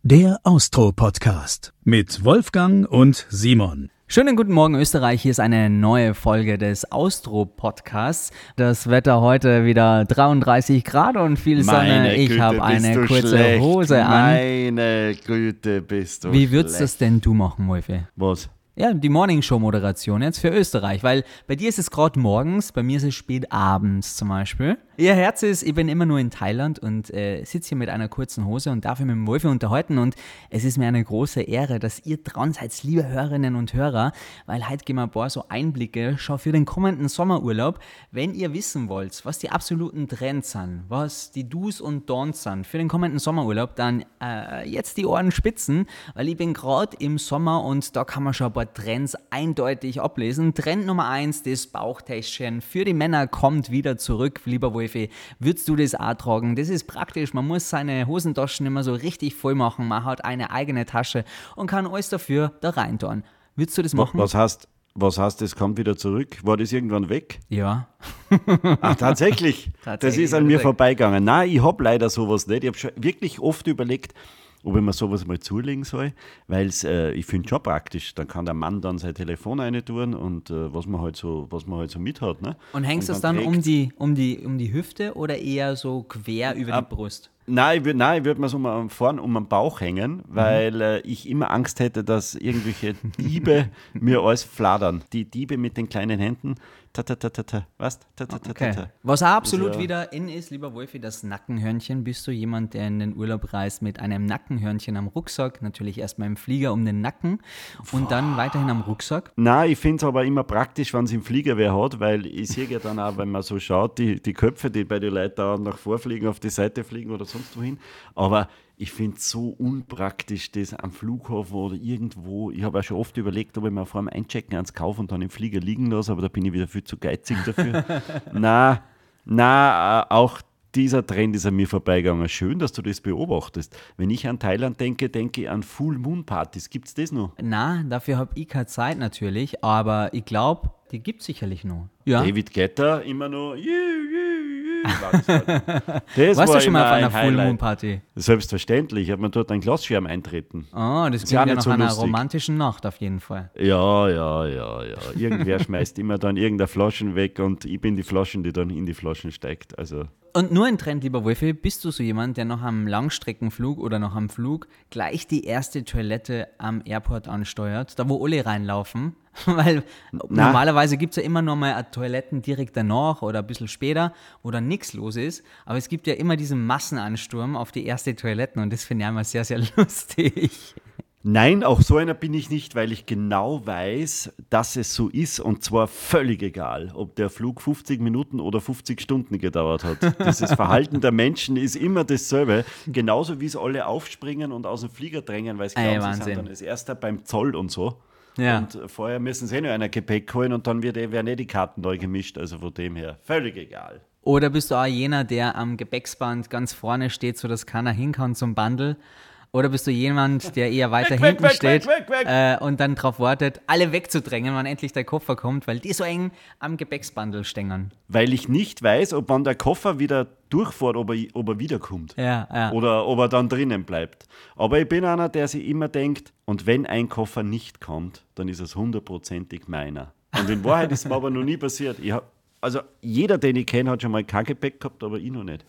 Der Austro-Podcast mit Wolfgang und Simon. Schönen guten Morgen Österreich, hier ist eine neue Folge des Austro-Podcasts. Das Wetter heute wieder 33 Grad und viel Sonne. Ich habe eine kurze Hose an. Meine Güte, bist du Wie würdest schlecht. das denn du machen, Wolfi? Was? Ja, die Morning-Show-Moderation jetzt für Österreich, weil bei dir ist es gerade morgens, bei mir ist es spät abends zum Beispiel. Ihr Herz ist, ich bin immer nur in Thailand und sitze hier mit einer kurzen Hose und darf mich mit dem Wolfi unterhalten und es ist mir eine große Ehre, dass ihr dran seid, liebe Hörerinnen und Hörer, weil heute geben wir ein paar so Einblicke schon für den kommenden Sommerurlaub. Wenn ihr wissen wollt, was die absoluten Trends sind, was die Do's und Don'ts sind für den kommenden Sommerurlaub, dann jetzt die Ohren spitzen, weil ich bin gerade im Sommer und da kann man schon ein paar Trends eindeutig ablesen. Trend Nummer 1, das Bauchtäschchen für die Männer kommt wieder zurück. Lieber Wolfi, würdest du das auch tragen? Das ist praktisch, man muss seine Hosentaschen immer so richtig voll machen, man hat eine eigene Tasche und kann alles dafür da rein tun. Würdest du das machen? Was heißt, das kommt wieder zurück? War das irgendwann weg? Ja. Ach, tatsächlich? Das ist an mir vorbeigegangen. Nein, ich habe leider sowas nicht. Ich habe schon wirklich oft überlegt, ob ich mir sowas mal zulegen soll, weil ich finde es schon praktisch. Dann kann der Mann dann sein Telefon rein tun und was man halt so mit hat. Ne? Und hängst du es dann um die Hüfte oder eher so quer über die Brust? Nein, ich würd mir so mal vorn um den Bauch hängen, weil ich immer Angst hätte, dass irgendwelche Diebe mir alles fladern. Die Diebe mit den kleinen Händen. Was? Okay. Was auch absolut wieder in ist, lieber Wolfi, das Nackenhörnchen. Bist du jemand, der in den Urlaub reist mit einem Nackenhörnchen am Rucksack? Natürlich erstmal im Flieger um den Nacken und dann weiterhin am Rucksack? Nein, ich finde es aber immer praktisch, wenn es im Flieger wer hat, weil ich sehe ja dann auch, wenn man so schaut, die Köpfe, die bei den Leuten da nach vorfliegen, auf die Seite fliegen oder sonst wohin. Aber ich finde es so unpraktisch, das am Flughafen oder irgendwo. Ich habe auch schon oft überlegt, ob ich mir vor dem Einchecken eins kaufe und dann im Flieger liegen lasse, aber da bin ich wieder viel zu geizig dafür. Auch dieser Trend ist an mir vorbeigegangen. Schön, dass du das beobachtest. Wenn ich an Thailand denke, denke ich an Full Moon Partys. Gibt es das noch? Na, dafür habe ich keine Zeit natürlich, aber ich glaube, die gibt es sicherlich noch. Ja. David Guetta immer noch. Das Warst du schon mal auf einer Full Moon Party? Selbstverständlich. Ich habe mir dort einen Glasschirm eintreten. Oh, das klingt ja nach einer romantischen Nacht auf jeden Fall. Ja. Irgendwer schmeißt immer dann irgendeine Flaschen weg und ich bin die Flaschen, die dann in die Flaschen steigt. Also. Und nur ein Trend, lieber Wolfi, bist du so jemand, der nach einem Langstreckenflug oder nach einem Flug gleich die erste Toilette am Airport ansteuert, da wo alle reinlaufen? Weil normalerweise gibt es ja immer noch mal Toiletten direkt danach oder ein bisschen später, wo dann nichts los ist. Aber es gibt ja immer diesen Massenansturm auf die erste Toiletten und das finde ich einmal sehr, sehr lustig. Nein, auch so einer bin ich nicht, weil ich genau weiß, dass es so ist und zwar völlig egal, ob der Flug 50 Minuten oder 50 Stunden gedauert hat. Dieses Verhalten der Menschen ist immer dasselbe, genauso wie es alle aufspringen und aus dem Flieger drängen, weil sie glauben, sie sind dann als Erster beim Zoll und so. Ja. Und vorher müssen sie noch einer Gepäck holen und dann werden die Karten neu gemischt, also von dem her völlig egal. Oder bist du auch jener, der am Gepäcksband ganz vorne steht, sodass keiner hin kann zum Bundle? Oder bist du jemand, der eher weiter hinten steht und dann darauf wartet, alle wegzudrängen, wann endlich der Koffer kommt, weil die so eng am Gepäcksbandel stängern? Weil ich nicht weiß, ob wann der Koffer wieder durchfährt, ob er wiederkommt. Ja. Oder ob er dann drinnen bleibt. Aber ich bin einer, der sich immer denkt, und wenn ein Koffer nicht kommt, dann ist es 100%ig meiner. Und in Wahrheit ist es mir aber noch nie passiert. Also jeder, den ich kenne, hat schon mal kein Gepäck gehabt, aber ich noch nicht.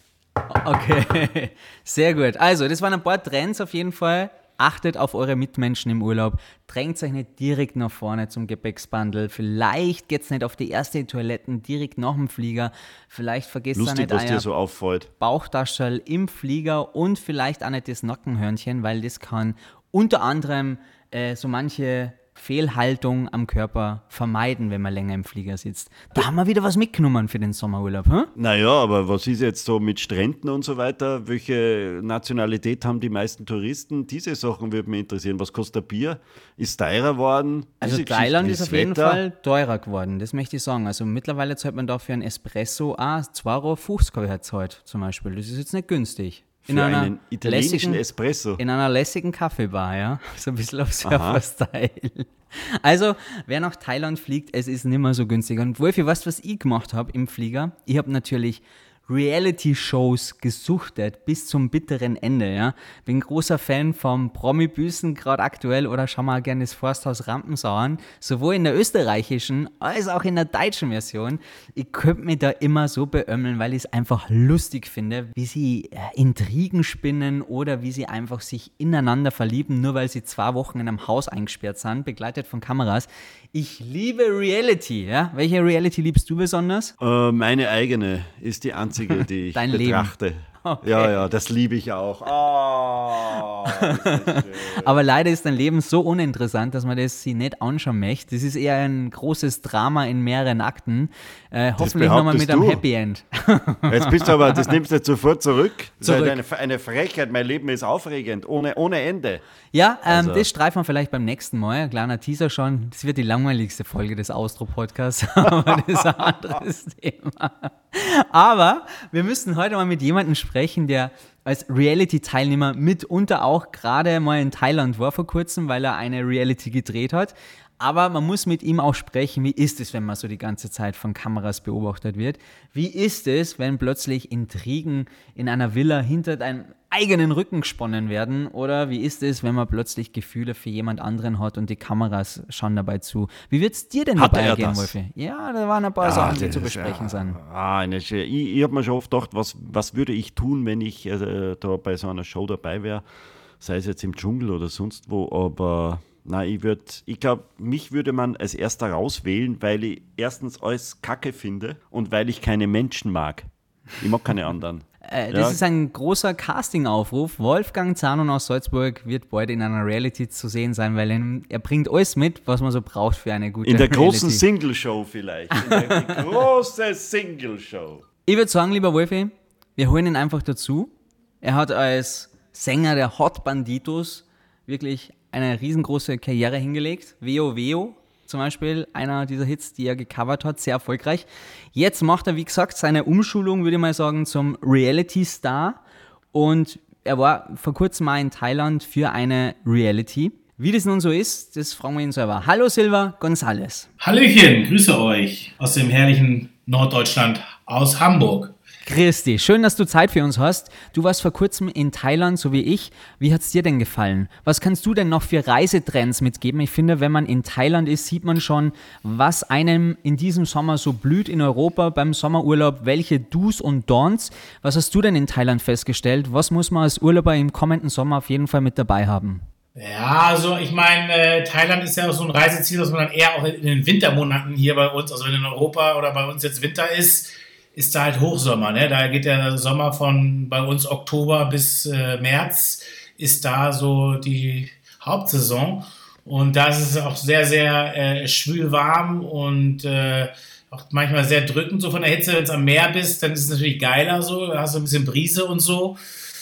Okay, sehr gut. Also, das waren ein paar Trends auf jeden Fall. Achtet auf eure Mitmenschen im Urlaub. Drängt euch nicht direkt nach vorne zum Gepäcksbandel. Vielleicht geht es nicht auf die erste Toiletten direkt nach dem Flieger. Vielleicht vergesst ihr nicht was dir so auffällt. Bauchtaschel im Flieger und vielleicht auch nicht das Nackenhörnchen, weil das kann unter anderem so manche Fehlhaltung am Körper vermeiden, wenn man länger im Flieger sitzt. Da haben wir wieder was mitgenommen für den Sommerurlaub. Hm? Naja, aber was ist jetzt so mit Stränden und so weiter? Welche Nationalität haben die meisten Touristen? Diese Sachen würden mich interessieren. Was kostet ein Bier? Ist teurer geworden? Also Thailand ist auf jeden Fall teurer geworden, das möchte ich sagen. Also mittlerweile zahlt man dafür ein Espresso 2,50 € habe ich jetzt heute zum Beispiel. Das ist jetzt nicht günstig. Für einen italienischen Espresso. In einer lässigen Kaffeebar, ja. So ein bisschen auf Surfer-Style. Also, wer nach Thailand fliegt, es ist nicht mehr so günstig. Und Wolfi, weißt du, was ich gemacht habe im Flieger? Ich habe natürlich Reality-Shows gesuchtet bis zum bitteren Ende, ja. Bin großer Fan vom Promi-Büßen, gerade aktuell, oder schau mal gerne das Forsthaus Rampensau an, sowohl in der österreichischen als auch in der deutschen Version. Ich könnte mich da immer so beömmeln, weil ich es einfach lustig finde, wie sie Intrigen spinnen oder wie sie einfach sich ineinander verlieben, nur weil sie 2 Wochen in einem Haus eingesperrt sind, begleitet von Kameras. Ich liebe Reality, ja. Welche Reality liebst du besonders? Meine eigene ist die einzige, die ich Dein betrachte. Leben. Okay. Ja, das liebe ich auch. Oh, ist das schön. Aber leider ist dein Leben so uninteressant, dass man das sich nicht anschauen möchte. Das ist eher ein großes Drama in mehreren Akten. Hoffentlich nochmal mit einem Happy End. Jetzt bist du aber, das nimmst du jetzt sofort zurück. Das ist eine Frechheit. Mein Leben ist aufregend, ohne Ende. Ja, das streifen wir vielleicht beim nächsten Mal. Ein kleiner Teaser schon. Das wird die langweiligste Folge des Austro-Podcasts, aber das ist ein anderes Thema. Aber wir müssen heute mal mit jemandem sprechen, der als Reality-Teilnehmer mitunter auch gerade mal in Thailand war vor kurzem, weil er eine Reality gedreht hat. Aber man muss mit ihm auch sprechen, wie ist es, wenn man so die ganze Zeit von Kameras beobachtet wird? Wie ist es, wenn plötzlich Intrigen in einer Villa hinter deinem eigenen Rücken gesponnen werden? Oder wie ist es, wenn man plötzlich Gefühle für jemand anderen hat und die Kameras schauen dabei zu? Wie wird es dir denn dabei gehen, Wolfi? Ja, da waren ein paar Sachen, die zu besprechen sind. Ich habe mir schon oft gedacht, was würde ich tun, wenn ich da bei so einer Show dabei wäre? Sei es jetzt im Dschungel oder sonst wo, aber... Nein, ich glaube, mich würde man als erster rauswählen, weil ich erstens alles Kacke finde und weil ich keine Menschen mag. Ich mag keine anderen. Das ist ein großer Casting-Aufruf. Wolfgang Zahnon aus Salzburg wird bald in einer Reality zu sehen sein, weil er bringt alles mit, was man so braucht für eine gute Reality. In der großen Single-Show vielleicht. In der großen Single-Show. Ich würde sagen, lieber Wolfi, wir holen ihn einfach dazu. Er hat als Sänger der Hot Banditos wirklich eine riesengroße Karriere hingelegt. Veo Veo zum Beispiel, einer dieser Hits, die er gecovert hat, sehr erfolgreich. Jetzt macht er, wie gesagt, seine Umschulung, würde ich mal sagen, zum Reality-Star. Und er war vor kurzem mal in Thailand für eine Reality. Wie das nun so ist, das fragen wir ihn selber. Hallo Silva González. Hallöchen, grüße euch aus dem herrlichen Norddeutschland, aus Hamburg. Christi, schön, dass du Zeit für uns hast. Du warst vor kurzem in Thailand, so wie ich. Wie hat es dir denn gefallen? Was kannst du denn noch für Reisetrends mitgeben? Ich finde, wenn man in Thailand ist, sieht man schon, was einem in diesem Sommer so blüht in Europa beim Sommerurlaub. Welche Do's und Don'ts? Was hast du denn in Thailand festgestellt? Was muss man als Urlauber im kommenden Sommer auf jeden Fall mit dabei haben? Ja, also ich meine, Thailand ist ja auch so ein Reiseziel, dass man dann eher auch in den Wintermonaten hier bei uns, also wenn in Europa oder bei uns jetzt Winter ist da halt Hochsommer, ne? Da geht der Sommer von bei uns Oktober bis März, ist da so die Hauptsaison. Und da ist es auch sehr, sehr schwül warm und auch manchmal sehr drückend so von der Hitze. Wenn du am Meer bist, dann ist es natürlich geiler so, da hast du ein bisschen Brise und so.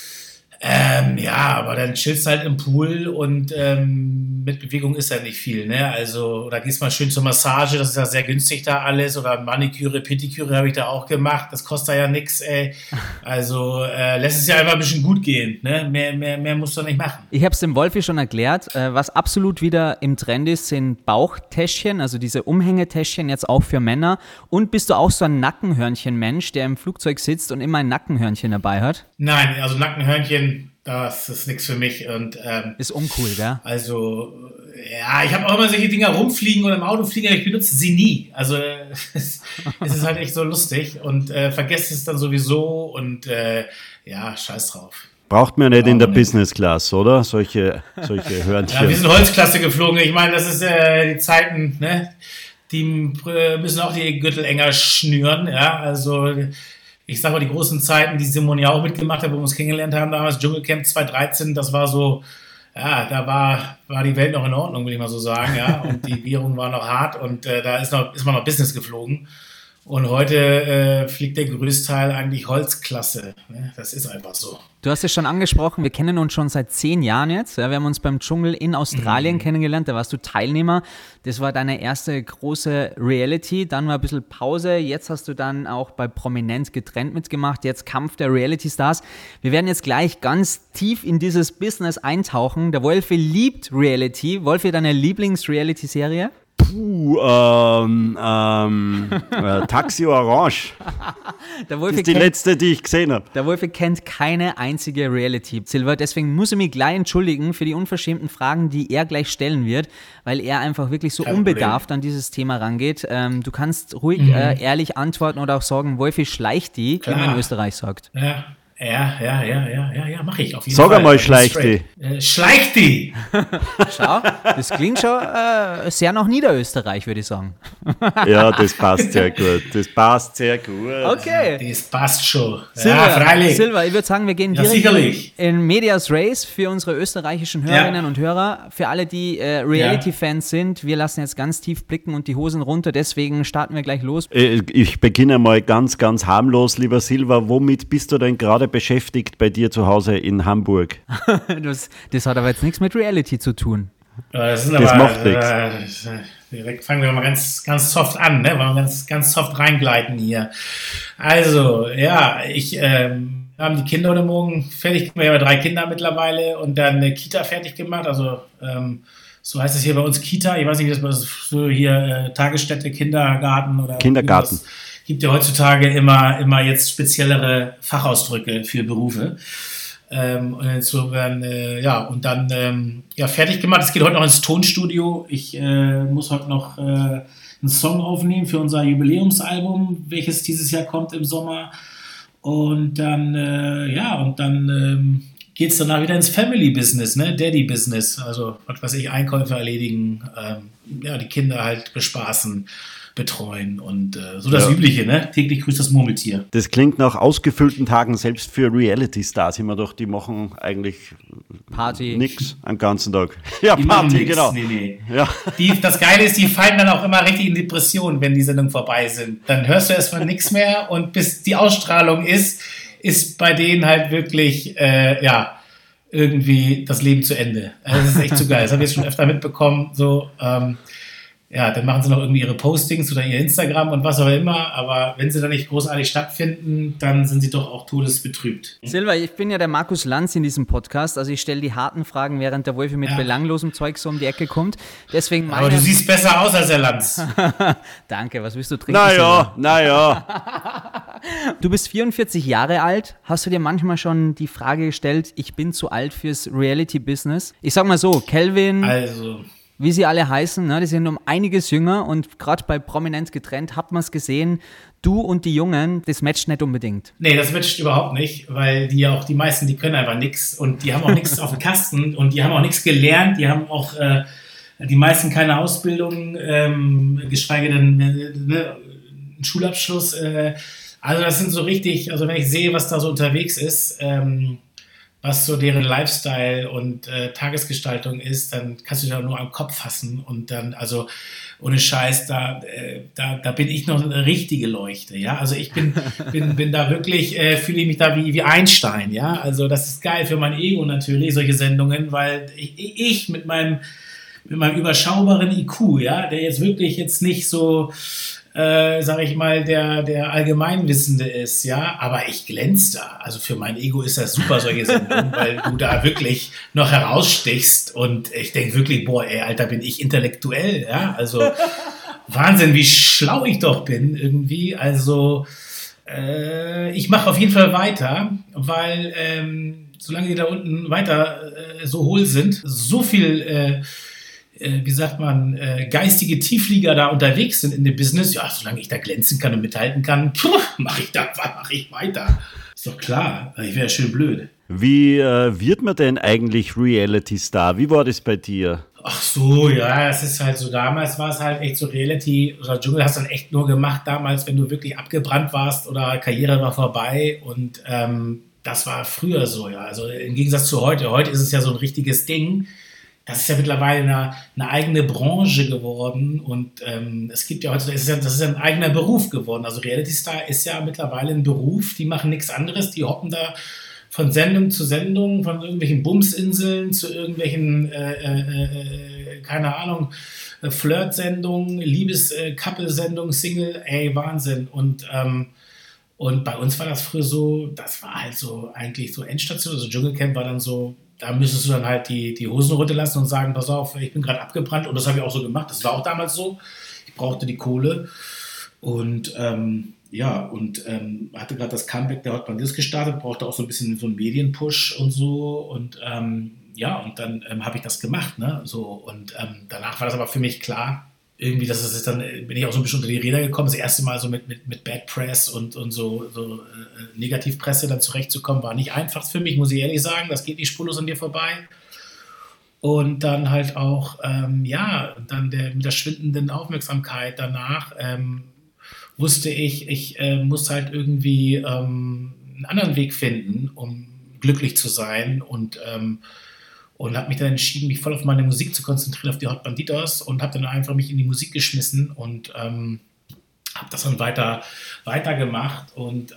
Ja, aber dann chillst halt im Pool und mit Bewegung ist ja nicht viel, ne? Also, da gehst mal schön zur Massage, das ist ja sehr günstig da alles, oder Maniküre, Pediküre habe ich da auch gemacht, das kostet ja nichts, ey. Also, lässt es ja einfach ein bisschen gut gehen, ne? Mehr musst du nicht machen. Ich habe es dem Wolfi schon erklärt, was absolut wieder im Trend ist, sind Bauchtäschchen, also diese Umhängetäschchen jetzt auch für Männer. Und bist du auch so ein Nackenhörnchen-Mensch, der im Flugzeug sitzt und immer ein Nackenhörnchen dabei hat? Nein, also Nackenhörnchen, das ist nichts für mich und ist uncool, gell? Also, ja, ich habe auch immer solche Dinger rumfliegen oder im Auto fliegen, aber ich benutze sie nie. Also, es ist halt echt so lustig und vergesst es dann sowieso und ja, scheiß drauf. Braucht man nicht in der Business Class, oder? Solche Hörnchen. Ja, wir sind Holzklasse geflogen. Ich meine, das ist die Zeiten, ne? Die müssen auch die Gürtel enger schnüren, ja, also ich sag mal, die großen Zeiten, die Simon ja auch mitgemacht hat, wo wir uns kennengelernt haben damals, Dschungelcamp 2013, das war so, ja, da war die Welt noch in Ordnung, will ich mal so sagen, ja, und die Währung war noch hart und da ist man noch Business geflogen. Und heute fliegt der Größteil eigentlich Holzklasse. Ne? Das ist einfach so. Du hast es schon angesprochen, wir kennen uns schon seit 10 Jahren jetzt. Ja, wir haben uns beim Dschungel in Australien kennengelernt, da warst du Teilnehmer. Das war deine erste große Reality, dann war ein bisschen Pause. Jetzt hast du dann auch bei Prominent getrennt mitgemacht, jetzt Kampf der Reality Stars. Wir werden jetzt gleich ganz tief in dieses Business eintauchen. Der Wolfi liebt Reality. Wolfi, deine Lieblings-Reality-Serie? Taxi Orange. Der Das Wolfi ist die kennt, letzte, die ich gesehen habe. der Wolfi kennt keine einzige Reality, Silver. Deswegen muss er mich gleich entschuldigen für die unverschämten Fragen, die er gleich stellen wird, weil er einfach wirklich so Kein unbedarft an dieses Thema rangeht. Du kannst ruhig ehrlich antworten oder auch sagen, Wolfi schleicht die, wie man in Klar. Österreich sagt. Ja, mache ich auf jeden Sag Fall. einmal, schleicht die. Schleicht die! Schau, das klingt schon sehr nach Niederösterreich, würde ich sagen. Ja, das passt sehr gut. Das passt sehr gut. Okay. Das passt schon. Silva, Ja, freilich. Silva, ich würde sagen, wir gehen Ja, direkt sicherlich. in Medias Race für unsere österreichischen Hörerinnen und Hörer. Für alle, die Reality-Fans sind, wir lassen jetzt ganz tief blicken und die Hosen runter. Deswegen starten wir gleich los. Ich beginne mal ganz, ganz harmlos, lieber Silva. Womit bist du denn gerade beschäftigt bei dir zu Hause in Hamburg? Das hat aber jetzt nichts mit Reality zu tun. Das macht nichts. Direkt fangen wir mal ganz, ganz soft an, ne? Wollen wir ganz, ganz soft reingleiten hier. Also, ja, haben die Kinder heute Morgen fertig gemacht. Wir haben 3 Kinder mittlerweile und dann eine Kita fertig gemacht. Also, so heißt es hier bei uns Kita. Ich weiß nicht, wie das so hier Tagesstätte, Kindergarten oder Kindergarten. Gibt ja heutzutage immer jetzt speziellere Fachausdrücke für Berufe. Und insofern, und dann fertig gemacht. Es geht heute noch ins Tonstudio. Ich muss heute noch einen Song aufnehmen für unser Jubiläumsalbum, welches dieses Jahr kommt im Sommer. Und dann, geht es danach wieder ins Family-Business, ne? Daddy-Business. Also, was weiß ich, Einkäufe erledigen, die Kinder halt bespaßen, betreuen und so das Übliche, ne? Täglich grüßt das Murmeltier. Das klingt nach ausgefüllten Tagen, selbst für Reality-Stars immer doch, die machen eigentlich Party. nichts am ganzen Tag. Ja, Die machen Party, nix. genau. Nee. Ja. Das Geile ist, die fallen dann auch immer richtig in Depressionen, wenn die Sendungen vorbei sind. Dann hörst du erstmal nichts mehr und bis die Ausstrahlung ist bei denen halt wirklich, irgendwie das Leben zu Ende. Also das ist echt zu geil. Das habe ich jetzt schon öfter mitbekommen. So, dann machen sie noch irgendwie ihre Postings oder ihr Instagram und was auch immer. Aber wenn sie dann nicht großartig stattfinden, dann sind sie doch auch todesbetrübt. Silva, ich bin ja der Markus Lanz in diesem Podcast, also ich stelle die harten Fragen, während der Wolfi mit belanglosem Zeug so um die Ecke kommt. Deswegen Aber du siehst besser aus als der Lanz. Danke, was willst du trinken? Silva? Naja. Du bist 44 Jahre alt. Hast du dir manchmal schon die Frage gestellt, ich bin zu alt fürs Reality-Business? Ich sag mal so, Kelvin, Also, wie sie alle heißen, ne, die sind um einiges jünger und gerade bei Prominent getrennt hat man es gesehen, du und die Jungen, das matcht nicht unbedingt. nee, das matcht überhaupt nicht, weil die meisten, die können einfach nichts und die haben auch nichts auf dem Kasten und die haben auch nichts gelernt, die haben auch die meisten keine Ausbildung, geschweige denn einen Schulabschluss. Also das sind so richtig, also wenn ich sehe, was da so unterwegs ist, was so deren Lifestyle und Tagesgestaltung ist, dann kannst du dich auch nur am Kopf fassen und dann, also ohne Scheiß, da bin ich noch eine richtige Leuchte, ja, also ich bin da wirklich, fühle ich mich da wie Einstein, ja, also das ist geil für mein Ego natürlich, solche Sendungen, weil ich mit meinem überschaubaren IQ, ja, der jetzt wirklich jetzt nicht so sage ich mal, der Allgemeinwissende ist, ja, aber ich glänze da. Also für mein Ego ist das super, solche Sendungen, weil du da wirklich noch herausstichst und ich denke wirklich, boah, ey, Alter, bin ich intellektuell, ja, also Wahnsinn, wie schlau ich doch bin irgendwie, also ich mache auf jeden Fall weiter, weil solange die da unten weiter so hohl sind, so viel geistige Tieflieger da unterwegs sind in dem Business, ja, solange ich da glänzen kann und mithalten kann, mache ich weiter. Ist doch klar, ich wäre schön blöd. Wie wird man denn eigentlich Reality-Star? Wie war das bei dir? Ach so, ja, das ist halt so, damals war es halt echt so Reality, oder Dschungel hast du dann echt nur gemacht damals, wenn du wirklich abgebrannt warst oder Karriere war vorbei und das war früher so, ja, also im Gegensatz zu heute ist es ja so ein richtiges Ding. Das ist ja mittlerweile eine eigene Branche geworden und es gibt ja heute, das ist ja ein eigener Beruf geworden. Also Reality Star ist ja mittlerweile ein Beruf, die machen nichts anderes, die hoppen da von Sendung zu Sendung, von irgendwelchen Bumsinseln zu irgendwelchen, keine Ahnung, Flirt-Sendungen, Liebes-Couple-Sendungen, Single, ey, Wahnsinn. Und bei uns war das früher so, das war halt so eigentlich so Endstation, also Dschungelcamp war dann so, da müsstest du dann halt die Hosen runterlassen und sagen, pass auf, ich bin gerade abgebrannt. Und das habe ich auch so gemacht. Das war auch damals so. Ich brauchte die Kohle. Und hatte gerade das Comeback der Hot Bandits gestartet, brauchte auch so ein bisschen so einen Medienpush und so. Und und dann habe ich das gemacht. Ne? So, und danach war das aber für mich klar, irgendwie, dass es dann bin ich auch so ein bisschen unter die Räder gekommen, das erste Mal so mit Bad Press und so Negativpresse dann zurechtzukommen, war nicht einfach für mich, muss ich ehrlich sagen, das geht nicht spurlos an dir vorbei. Und dann halt auch, dann mit der schwindenden Aufmerksamkeit danach wusste ich muss halt irgendwie einen anderen Weg finden, um glücklich zu sein und habe mich dann entschieden, mich voll auf meine Musik zu konzentrieren, auf die Hot Banditos und habe dann einfach mich in die Musik geschmissen und habe das dann weiter gemacht und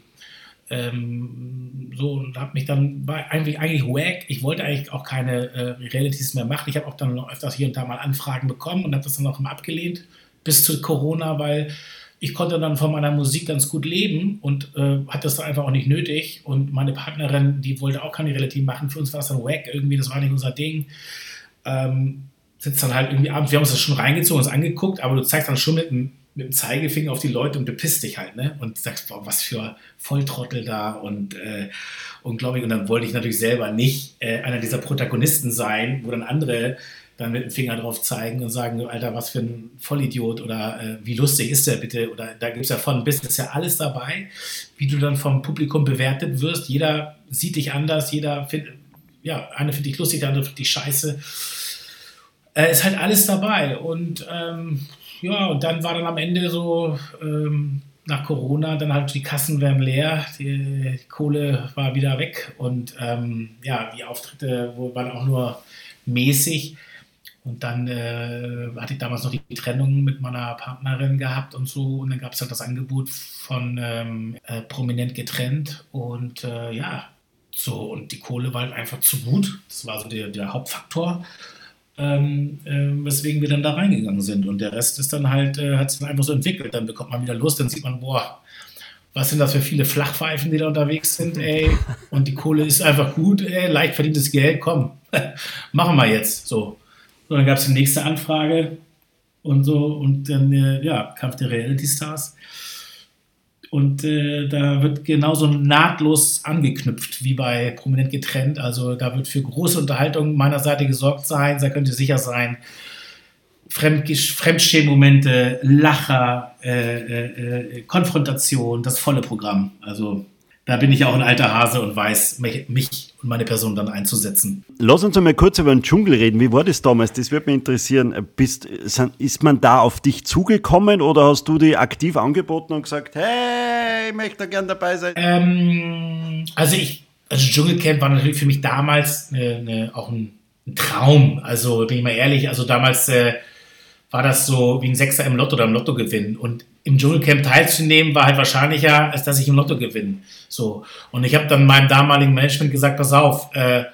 und habe mich dann, war eigentlich wack, ich wollte eigentlich auch keine Realities mehr machen, ich habe auch dann noch öfters hier und da mal Anfragen bekommen und habe das dann auch immer abgelehnt, bis zu Corona, weil ich konnte dann von meiner Musik ganz gut leben und hatte das dann einfach auch nicht nötig. Und meine Partnerin, die wollte auch keine Reality machen. Für uns war das dann wack irgendwie, das war nicht unser Ding. Sitzt dann halt irgendwie abends, wir haben uns das schon reingezogen, uns angeguckt, aber du zeigst dann schon mit dem Zeigefinger auf die Leute und bepisst dich halt, ne? Und sagst, boah, was für Volltrottel da und unglaublich. Und dann wollte ich natürlich selber nicht einer dieser Protagonisten sein, wo dann andere dann mit dem Finger drauf zeigen und sagen, Alter, was für ein Vollidiot oder wie lustig ist der bitte? Oder da gibt es ja von bis, ist ja alles dabei, wie du dann vom Publikum bewertet wirst. Jeder sieht dich anders, einer findet dich lustig, der andere findet dich scheiße. Ist halt alles dabei. Und und dann war dann am Ende so, nach Corona, dann halt die Kassen werden leer, die Kohle war wieder weg und die Auftritte waren auch nur mäßig. Und dann hatte ich damals noch die Trennung mit meiner Partnerin gehabt und so. Und dann gab es halt das Angebot von Prominent getrennt. Und und die Kohle war halt einfach zu gut. Das war so der Hauptfaktor, weswegen wir dann da reingegangen sind. Und der Rest ist dann halt, hat sich dann einfach so entwickelt. Dann bekommt man wieder Lust, dann sieht man, boah, was sind das für viele Flachpfeifen, die da unterwegs sind, ey. Und die Kohle ist einfach gut, ey, leicht verdientes Geld, komm, machen wir jetzt, so. Und dann gab es die nächste Anfrage und so und dann, Kampf der Reality Stars. Und da wird genauso nahtlos angeknüpft wie bei Prominent getrennt. Also da wird für große Unterhaltung meiner Seite gesorgt sein, da könnt ihr sicher sein. Fremdschämen-Momente, Lacher, Konfrontation, das volle Programm. Also da bin ich auch ein alter Hase und weiß, mich und meine Person dann einzusetzen. Lass uns einmal kurz über den Dschungel reden. Wie war das damals? Das würde mich interessieren. Ist man da auf dich zugekommen oder hast du die aktiv angeboten und gesagt, hey, ich möchte da gern dabei sein? Also Dschungelcamp war natürlich für mich damals auch ein Traum. Also bin ich mal ehrlich, also damals war das so wie ein Sechser im Lotto oder im Lottogewinn. Und im Dschungelcamp teilzunehmen war halt wahrscheinlicher, als dass ich im Lotto gewinne. So. Und ich habe dann meinem damaligen Management gesagt, pass auf,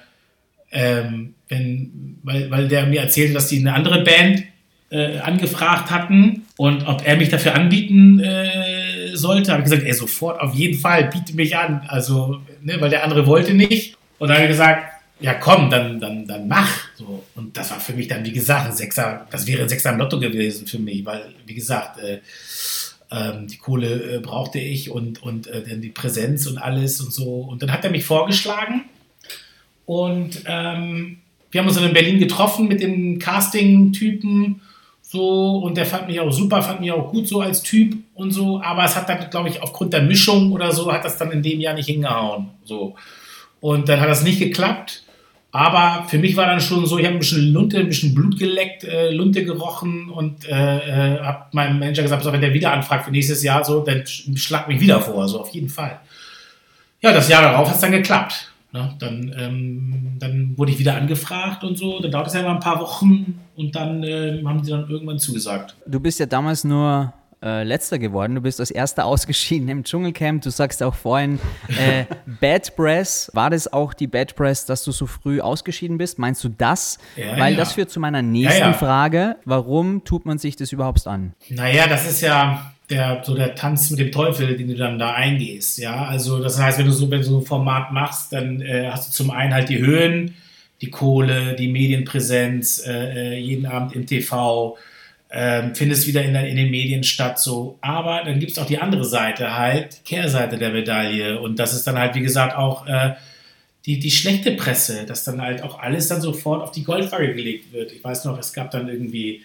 weil der mir erzählte, dass die eine andere Band angefragt hatten und ob er mich dafür anbieten sollte, habe ich gesagt, sofort, auf jeden Fall, biete mich an. Also, weil der andere wollte nicht. Und dann habe ich gesagt, ja komm, dann mach. So. Und das war für mich dann, wie gesagt, das wäre ein Sechser im Lotto gewesen für mich, weil, wie gesagt, die Kohle brauchte ich und dann die Präsenz und alles und so. Und dann hat er mich vorgeschlagen und wir haben uns dann in Berlin getroffen mit dem Casting-Typen so und der fand mich auch super, fand mich auch gut so als Typ und so, aber es hat dann, glaube ich, aufgrund der Mischung oder so, hat das dann in dem Jahr nicht hingehauen. So. Und dann hat das nicht geklappt. Aber für mich war dann schon so, ich habe ein bisschen Blut geleckt, Lunte gerochen und habe meinem Manager gesagt, wenn der wieder anfragt für nächstes Jahr, so, dann schlag mich wieder vor, so auf jeden Fall. Ja, das Jahr darauf hat es dann geklappt. Ne? Dann wurde ich wieder angefragt und so, dann dauert es ja mal ein paar Wochen und dann haben die dann irgendwann zugesagt. Du bist ja damals nur Letzter geworden. Du bist als Erster ausgeschieden im Dschungelcamp. Du sagst auch vorhin, Bad Press. War das auch die Bad Press, dass du so früh ausgeschieden bist? Meinst du das? Ja, Weil das führt zu meiner nächsten Frage. Warum tut man sich das überhaupt an? Naja, das ist ja der Tanz mit dem Teufel, den du dann da eingehst. Ja, also das heißt, wenn du so ein Format machst, dann hast du zum einen halt die Höhen, die Kohle, die Medienpräsenz, jeden Abend im TV, findest wieder in den Medien statt, so. Aber dann gibt es auch die andere Seite halt, Kehrseite der Medaille. Und das ist dann halt, wie gesagt, auch die schlechte Presse, dass dann halt auch alles dann sofort auf die Goldwaage gelegt wird. Ich weiß noch, es gab dann irgendwie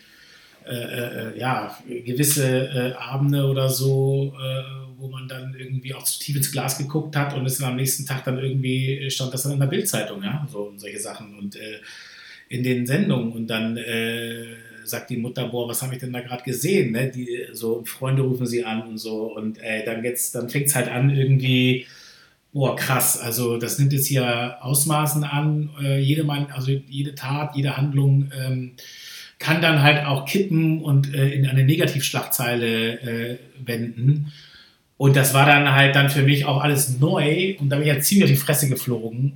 gewisse Abende oder so, wo man dann irgendwie auch zu tief ins Glas geguckt hat und es dann am nächsten Tag dann irgendwie stand das dann in der Bildzeitung, ja, so und solche Sachen und in den Sendungen und dann sagt die Mutter, boah, was habe ich denn da gerade gesehen, ne? Die so Freunde rufen sie an und so und dann fängt es halt an irgendwie, boah, krass, also das nimmt jetzt hier Ausmaßen an, jede Tat, jede Handlung kann dann halt auch kippen und in eine Negativschlagzeile wenden. Und das war dann halt dann für mich auch alles neu und da bin ich ja ziemlich auf die Fresse geflogen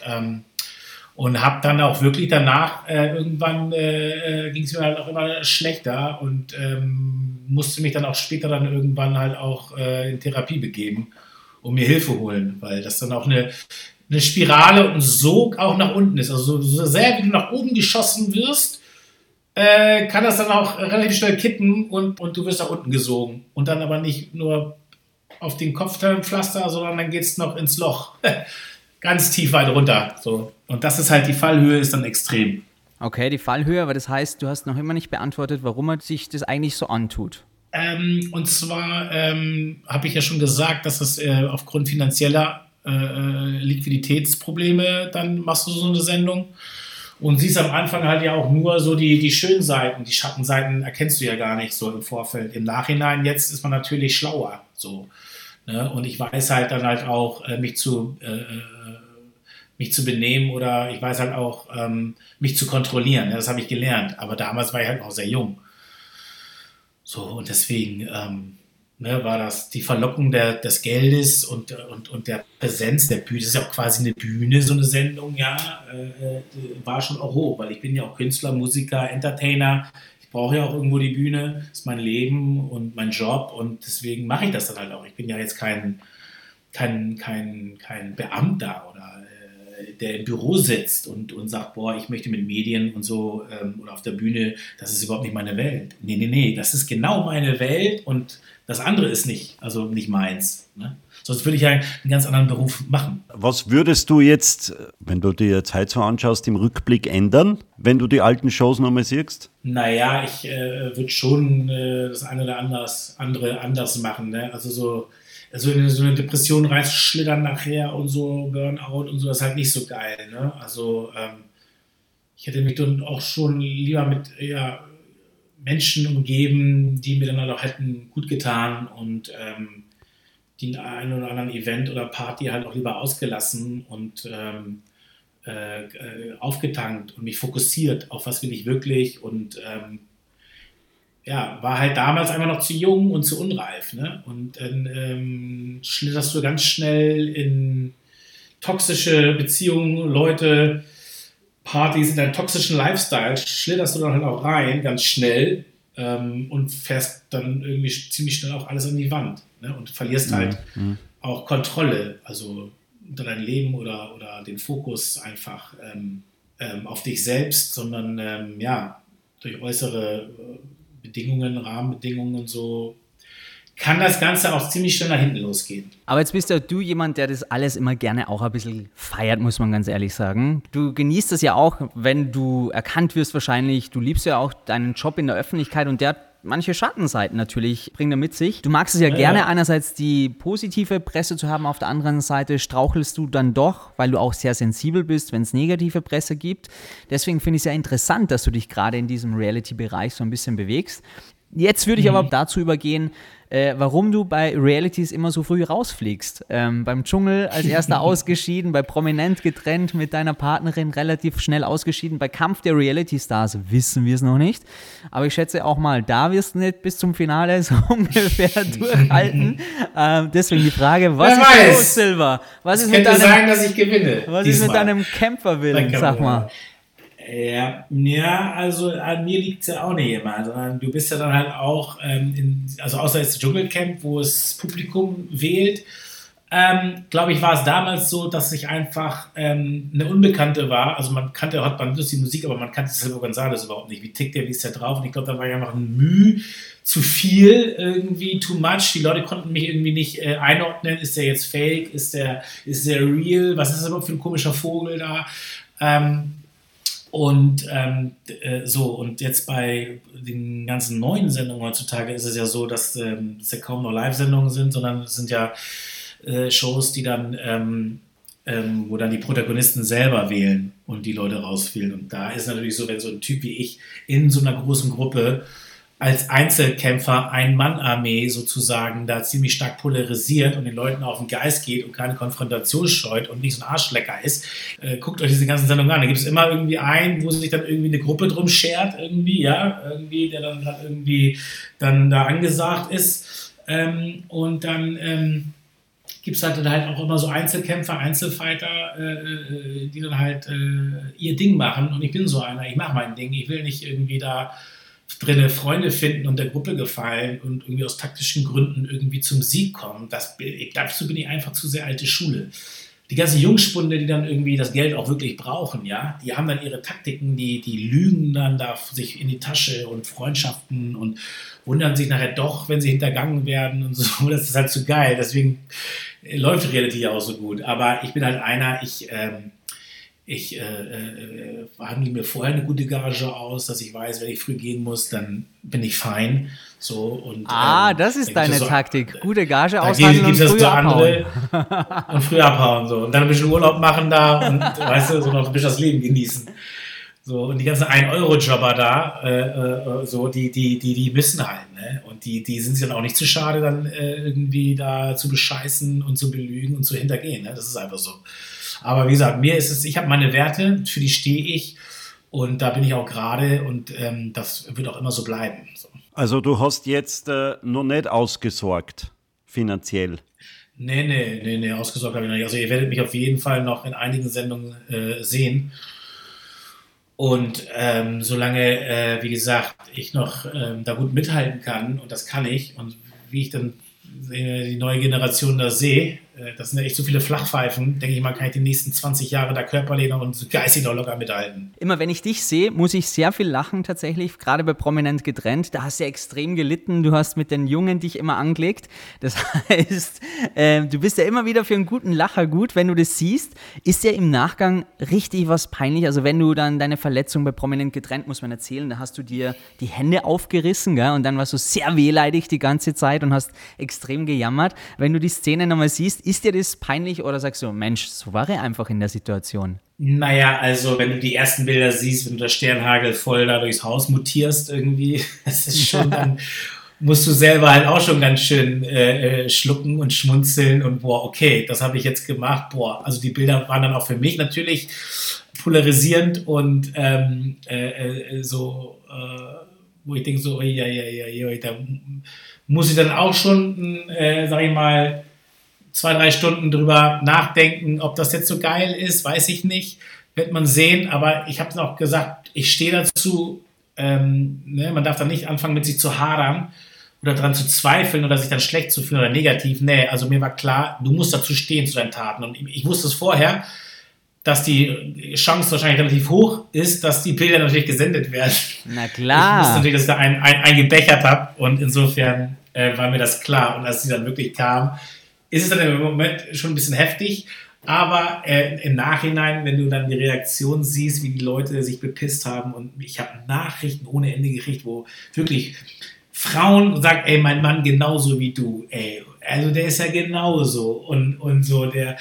und habe dann auch wirklich danach irgendwann ging es mir halt auch immer schlechter und musste mich dann auch später dann irgendwann halt auch in Therapie begeben und mir Hilfe holen, weil das dann auch eine Spirale und ein Sog auch nach unten ist. Also so sehr wie du nach oben geschossen wirst, kann das dann auch relativ schnell kippen und du wirst nach unten gesogen. Und dann aber nicht nur auf den Kopfpflaster, sondern dann geht es noch ins Loch. Ganz tief weit runter. So. Und das ist halt, die Fallhöhe ist dann extrem. Okay, die Fallhöhe, aber das heißt, du hast noch immer nicht beantwortet, warum man sich das eigentlich so antut. Und zwar habe ich ja schon gesagt, dass das aufgrund finanzieller Liquiditätsprobleme, dann machst du so eine Sendung. Und siehst am Anfang halt ja auch nur so die schönen Seiten, die Schattenseiten erkennst du ja gar nicht so im Vorfeld. Im Nachhinein jetzt ist man natürlich schlauer, so. Ne? Und ich weiß halt dann halt auch, mich zu benehmen oder ich weiß halt auch, mich zu kontrollieren. Ja, das habe ich gelernt. Aber damals war ich halt auch sehr jung. So, und deswegen war das die Verlockung des Geldes und der Präsenz der Bühne. Das ist ja auch quasi eine Bühne, so eine Sendung, ja, war schon auch hoch, weil ich bin ja auch Künstler, Musiker, Entertainer. Ich brauche ja auch irgendwo die Bühne. Das ist mein Leben und mein Job und deswegen mache ich das dann halt auch. Ich bin ja jetzt kein Beamter oder der im Büro sitzt und sagt, boah, ich möchte mit Medien und so oder auf der Bühne, das ist überhaupt nicht meine Welt. Nee, das ist genau meine Welt und das andere ist nicht meins. Ne? Sonst würde ich ja einen ganz anderen Beruf machen. Was würdest du jetzt, wenn du dir jetzt heute so anschaust, im Rückblick ändern, wenn du die alten Shows nochmal siehst? Naja, ich würde schon das eine oder andere anders machen. Ne? Also in so eine Depression reinschlittern nachher und so, Burnout und so, das ist halt nicht so geil. Ne? Also ich hätte mich dann auch schon lieber mit Menschen umgeben, die mir dann halt auch hätten gut getan und die einen oder anderen Event oder Party halt auch lieber ausgelassen und aufgetankt und mich fokussiert auf was will ich wirklich und war halt damals einfach noch zu jung und zu unreif, ne? Und dann schlitterst du ganz schnell in toxische Beziehungen, Leute, Partys, in deinen toxischen Lifestyle, schlitterst du dann halt auch rein, ganz schnell und fährst dann irgendwie ziemlich schnell auch alles an die Wand, ne? Und verlierst halt auch Kontrolle, also unter dein Leben oder den Fokus einfach auf dich selbst, sondern durch äußere Bedingungen, Rahmenbedingungen und so, kann das Ganze auch ziemlich schnell nach hinten losgehen. Aber jetzt bist ja du jemand, der das alles immer gerne auch ein bisschen feiert, muss man ganz ehrlich sagen. Du genießt es ja auch, wenn du erkannt wirst wahrscheinlich. Du liebst ja auch deinen Job in der Öffentlichkeit und der hat manche Schattenseiten natürlich, bringt er mit sich. Du magst es ja gerne, einerseits die positive Presse zu haben, auf der anderen Seite strauchelst du dann doch, weil du auch sehr sensibel bist, wenn es negative Presse gibt. Deswegen finde ich es sehr interessant, dass du dich gerade in diesem Reality-Bereich so ein bisschen bewegst. Jetzt würde ich aber dazu übergehen, warum du bei Realities immer so früh rausfliegst. Beim Dschungel als erster ausgeschieden, bei Prominent getrennt, mit deiner Partnerin relativ schnell ausgeschieden. Bei Kampf der Reality-Stars wissen wir es noch nicht. Aber ich schätze auch mal, da wirst du nicht bis zum Finale so ungefähr durchhalten. Deswegen die Frage, was ist los, Silver? Was ist mit deinem, sein, dass ich gewinne. Was ist mit deinem Kämpferwillen, sag mal? Ja, also an mir liegt es ja auch nicht immer, sondern du bist ja dann halt auch, außer jetzt Dschungelcamp, wo es Publikum wählt, glaube ich, war es damals so, dass ich einfach eine Unbekannte war. Also man kannte Hot Bandidos die Musik, aber man kannte Silvio González überhaupt nicht. Wie tickt der, wie ist der drauf? Und ich glaube, da war ja einfach ein Mühe zu viel, irgendwie too much. Die Leute konnten mich irgendwie nicht einordnen. Ist der jetzt fake? Ist der real? Was ist das überhaupt für ein komischer Vogel da? Und jetzt bei den ganzen neuen Sendungen heutzutage ist es ja so, dass es ja kaum noch Live-Sendungen sind, sondern es sind ja Shows, die dann, wo dann die Protagonisten selber wählen und die Leute rauswählen. Und da ist natürlich so, wenn so ein Typ wie ich in so einer großen Gruppe als Einzelkämpfer, Ein-Mann-Armee sozusagen da ziemlich stark polarisiert und den Leuten auf den Geist geht und keine Konfrontation scheut und nicht so ein Arschlecker ist, guckt euch diese ganzen Sendungen an. Da gibt es immer irgendwie einen, wo sich dann irgendwie eine Gruppe drum schert, irgendwie, der dann halt irgendwie dann da angesagt ist. Und dann gibt es halt auch immer so Einzelkämpfer, Einzelfighter, die dann halt ihr Ding machen. Und ich bin so einer, ich mache mein Ding. Ich will nicht irgendwie da drinne Freunde finden und der Gruppe gefallen und irgendwie aus taktischen Gründen irgendwie zum Sieg kommen. Dazu bin ich einfach zu sehr alte Schule. Die ganzen Jungspunde, die dann irgendwie das Geld auch wirklich brauchen, ja, die haben dann ihre Taktiken, die lügen dann da sich in die Tasche und Freundschaften und wundern sich nachher doch, wenn sie hintergangen werden und so. Das ist halt so geil. Deswegen läuft Reality ja auch so gut. Aber ich bin halt einer, ich verhandle mir vorher eine gute Gage aus, dass ich weiß, wenn ich früh gehen muss, dann bin ich fein. So, und, das ist deine Taktik. Gute Gage aushandeln und früh abhauen. Und früh abhauen. So. Und dann ein bisschen Urlaub machen da und weißt du, so noch ein bisschen das Leben genießen. So, und die ganzen 1-Euro-Jobber da, die müssen halt, ne? Und die sind sich dann auch nicht zu schade, dann irgendwie da zu bescheißen und zu belügen und zu hintergehen. Ne? Das ist einfach so. Aber wie gesagt, ich habe meine Werte, für die stehe ich und da bin ich auch gerade und das wird auch immer so bleiben. So. Also du hast jetzt noch nicht ausgesorgt, finanziell? Nee, ausgesorgt habe ich noch nicht. Also ihr werdet mich auf jeden Fall noch in einigen Sendungen sehen. Und solange, wie gesagt, ich noch da gut mithalten kann, und das kann ich, und wie ich dann die neue Generation da sehe, das sind ja echt so viele Flachpfeifen, denke ich mal, kann ich die nächsten 20 Jahre da körperlich noch und geistig noch locker mithalten. Immer wenn ich dich sehe, muss ich sehr viel lachen tatsächlich, gerade bei Prominent getrennt. Da hast du ja extrem gelitten, du hast mit den Jungen dich immer angelegt. Das heißt, du bist ja immer wieder für einen guten Lacher gut. Wenn du das siehst, ist ja im Nachgang richtig was peinlich. Also wenn du dann deine Verletzung bei Prominent getrennt, muss man erzählen, da hast du dir die Hände aufgerissen, gell? Und dann warst du sehr wehleidig die ganze Zeit und hast extrem gejammert. Wenn du die Szene nochmal siehst, ist dir das peinlich oder sagst du, Mensch, so war er einfach in der Situation? Naja, also wenn du die ersten Bilder siehst, wenn du das Sternhagel voll da durchs Haus mutierst irgendwie, das ist schon, dann musst du selber halt auch schon ganz schön schlucken und schmunzeln und boah, okay, das habe ich jetzt gemacht, boah, also die Bilder waren dann auch für mich natürlich polarisierend und wo ich denke so, da muss ich dann auch schon, sag ich mal, 2-3 Stunden drüber nachdenken, ob das jetzt so geil ist, weiß ich nicht, wird man sehen, aber ich habe dann auch gesagt, ich stehe dazu, man darf dann nicht anfangen mit sich zu hadern oder daran zu zweifeln oder sich dann schlecht zu fühlen oder negativ, also mir war klar, du musst dazu stehen zu deinen Taten und ich wusste es vorher, dass die Chance wahrscheinlich relativ hoch ist, dass die Bilder natürlich gesendet werden. Na klar. Ich wusste natürlich, dass ich da einen gebechert habe und insofern war mir das klar und als sie dann wirklich kam, ist es dann im Moment schon ein bisschen heftig, aber im Nachhinein, wenn du dann die Reaktion siehst, wie die Leute sich bepisst haben und ich habe Nachrichten ohne Ende gekriegt, wo wirklich Frauen sagen, ey, mein Mann genauso wie du, ey, also der ist ja genauso und so, der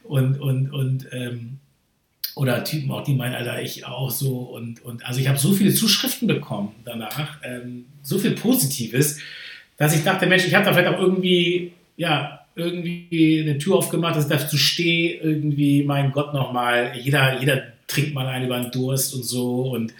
oder Typen auch, die meinen, Alter, ich auch so und also ich habe so viele Zuschriften bekommen danach, so viel Positives, dass ich dachte, Mensch, ich habe da vielleicht auch irgendwie eine Tür aufgemacht, dass ich dazu stehe, irgendwie, mein Gott, nochmal, jeder trinkt mal einen über den Durst und so und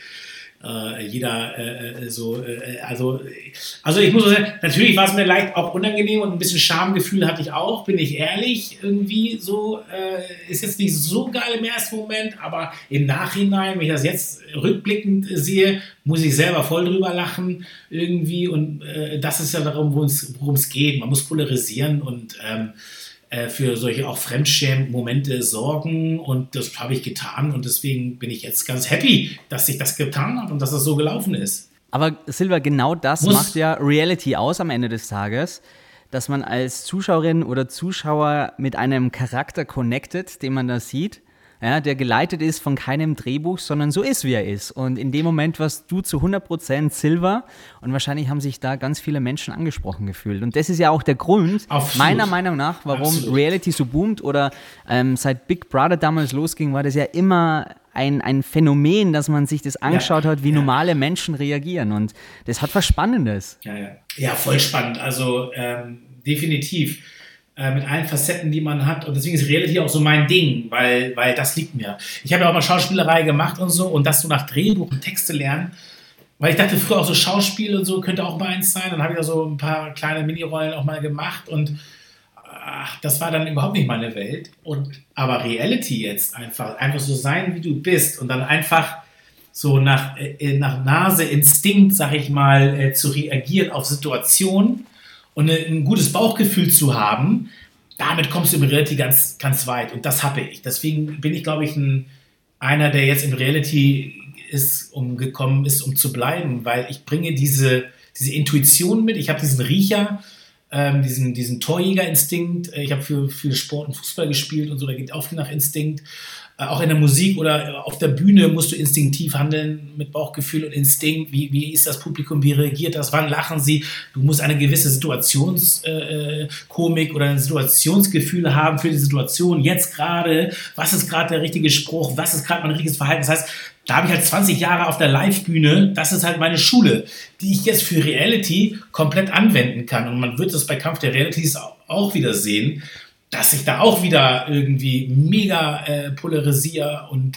also ich muss sagen, natürlich war es mir leicht auch unangenehm und ein bisschen Schamgefühl hatte ich auch, bin ich ehrlich, irgendwie so, ist jetzt nicht so geil im ersten Moment, aber im Nachhinein, wenn ich das jetzt rückblickend sehe, muss ich selber voll drüber lachen irgendwie und das ist ja darum, worum es geht, man muss polarisieren und für solche auch Fremdschämen-Momente sorgen und das habe ich getan und deswegen bin ich jetzt ganz happy, dass ich das getan habe und dass das so gelaufen ist. Aber Silva, genau das macht ja Reality aus am Ende des Tages, dass man als Zuschauerin oder Zuschauer mit einem Charakter connected, den man da sieht, ja, der geleitet ist von keinem Drehbuch, sondern so ist, wie er ist. Und in dem Moment warst du zu 100% Silva und wahrscheinlich haben sich da ganz viele Menschen angesprochen gefühlt. Und das ist ja auch der Grund, meiner Meinung nach, warum Reality so boomt oder seit Big Brother damals losging, war das ja immer ein Phänomen, dass man sich das angeschaut hat, wie normale Menschen reagieren. Und das hat was Spannendes. Ja, voll spannend. Also definitiv. Mit allen Facetten, die man hat. Und deswegen ist Reality auch so mein Ding, weil das liegt mir. Ich habe ja auch mal Schauspielerei gemacht und so und das so nach Drehbuch und Texte lernen, weil ich dachte früher auch so Schauspiel und so könnte auch mal eins sein. Dann habe ich da so ein paar kleine Minirollen auch mal gemacht und das war dann überhaupt nicht meine Welt. Aber Reality jetzt einfach so sein, wie du bist und dann einfach so nach Nase, Instinkt, sag ich mal, zu reagieren auf Situationen und ein gutes Bauchgefühl zu haben, damit kommst du im Reality ganz, ganz weit. Und das habe ich. Deswegen bin ich, glaube ich, einer, der jetzt im Reality gekommen ist, um zu bleiben, weil ich bringe diese Intuition mit. Ich habe diesen Riecher, diesen Torjägerinstinkt. Ich habe für Sport und Fußball gespielt und so, da geht auch viel nach Instinkt. Auch in der Musik oder auf der Bühne musst du instinktiv handeln mit Bauchgefühl und Instinkt. Wie ist das Publikum? Wie reagiert das? Wann lachen sie? Du musst eine gewisse Situationskomik oder ein Situationsgefühl haben für die Situation. Jetzt gerade, was ist gerade der richtige Spruch? Was ist gerade mein richtiges Verhalten? Das heißt, da habe ich halt 20 Jahre auf der Live-Bühne. Das ist halt meine Schule, die ich jetzt für Reality komplett anwenden kann. Und man wird das bei Kampf der Realities auch wieder sehen, dass ich da auch wieder irgendwie mega polarisiere und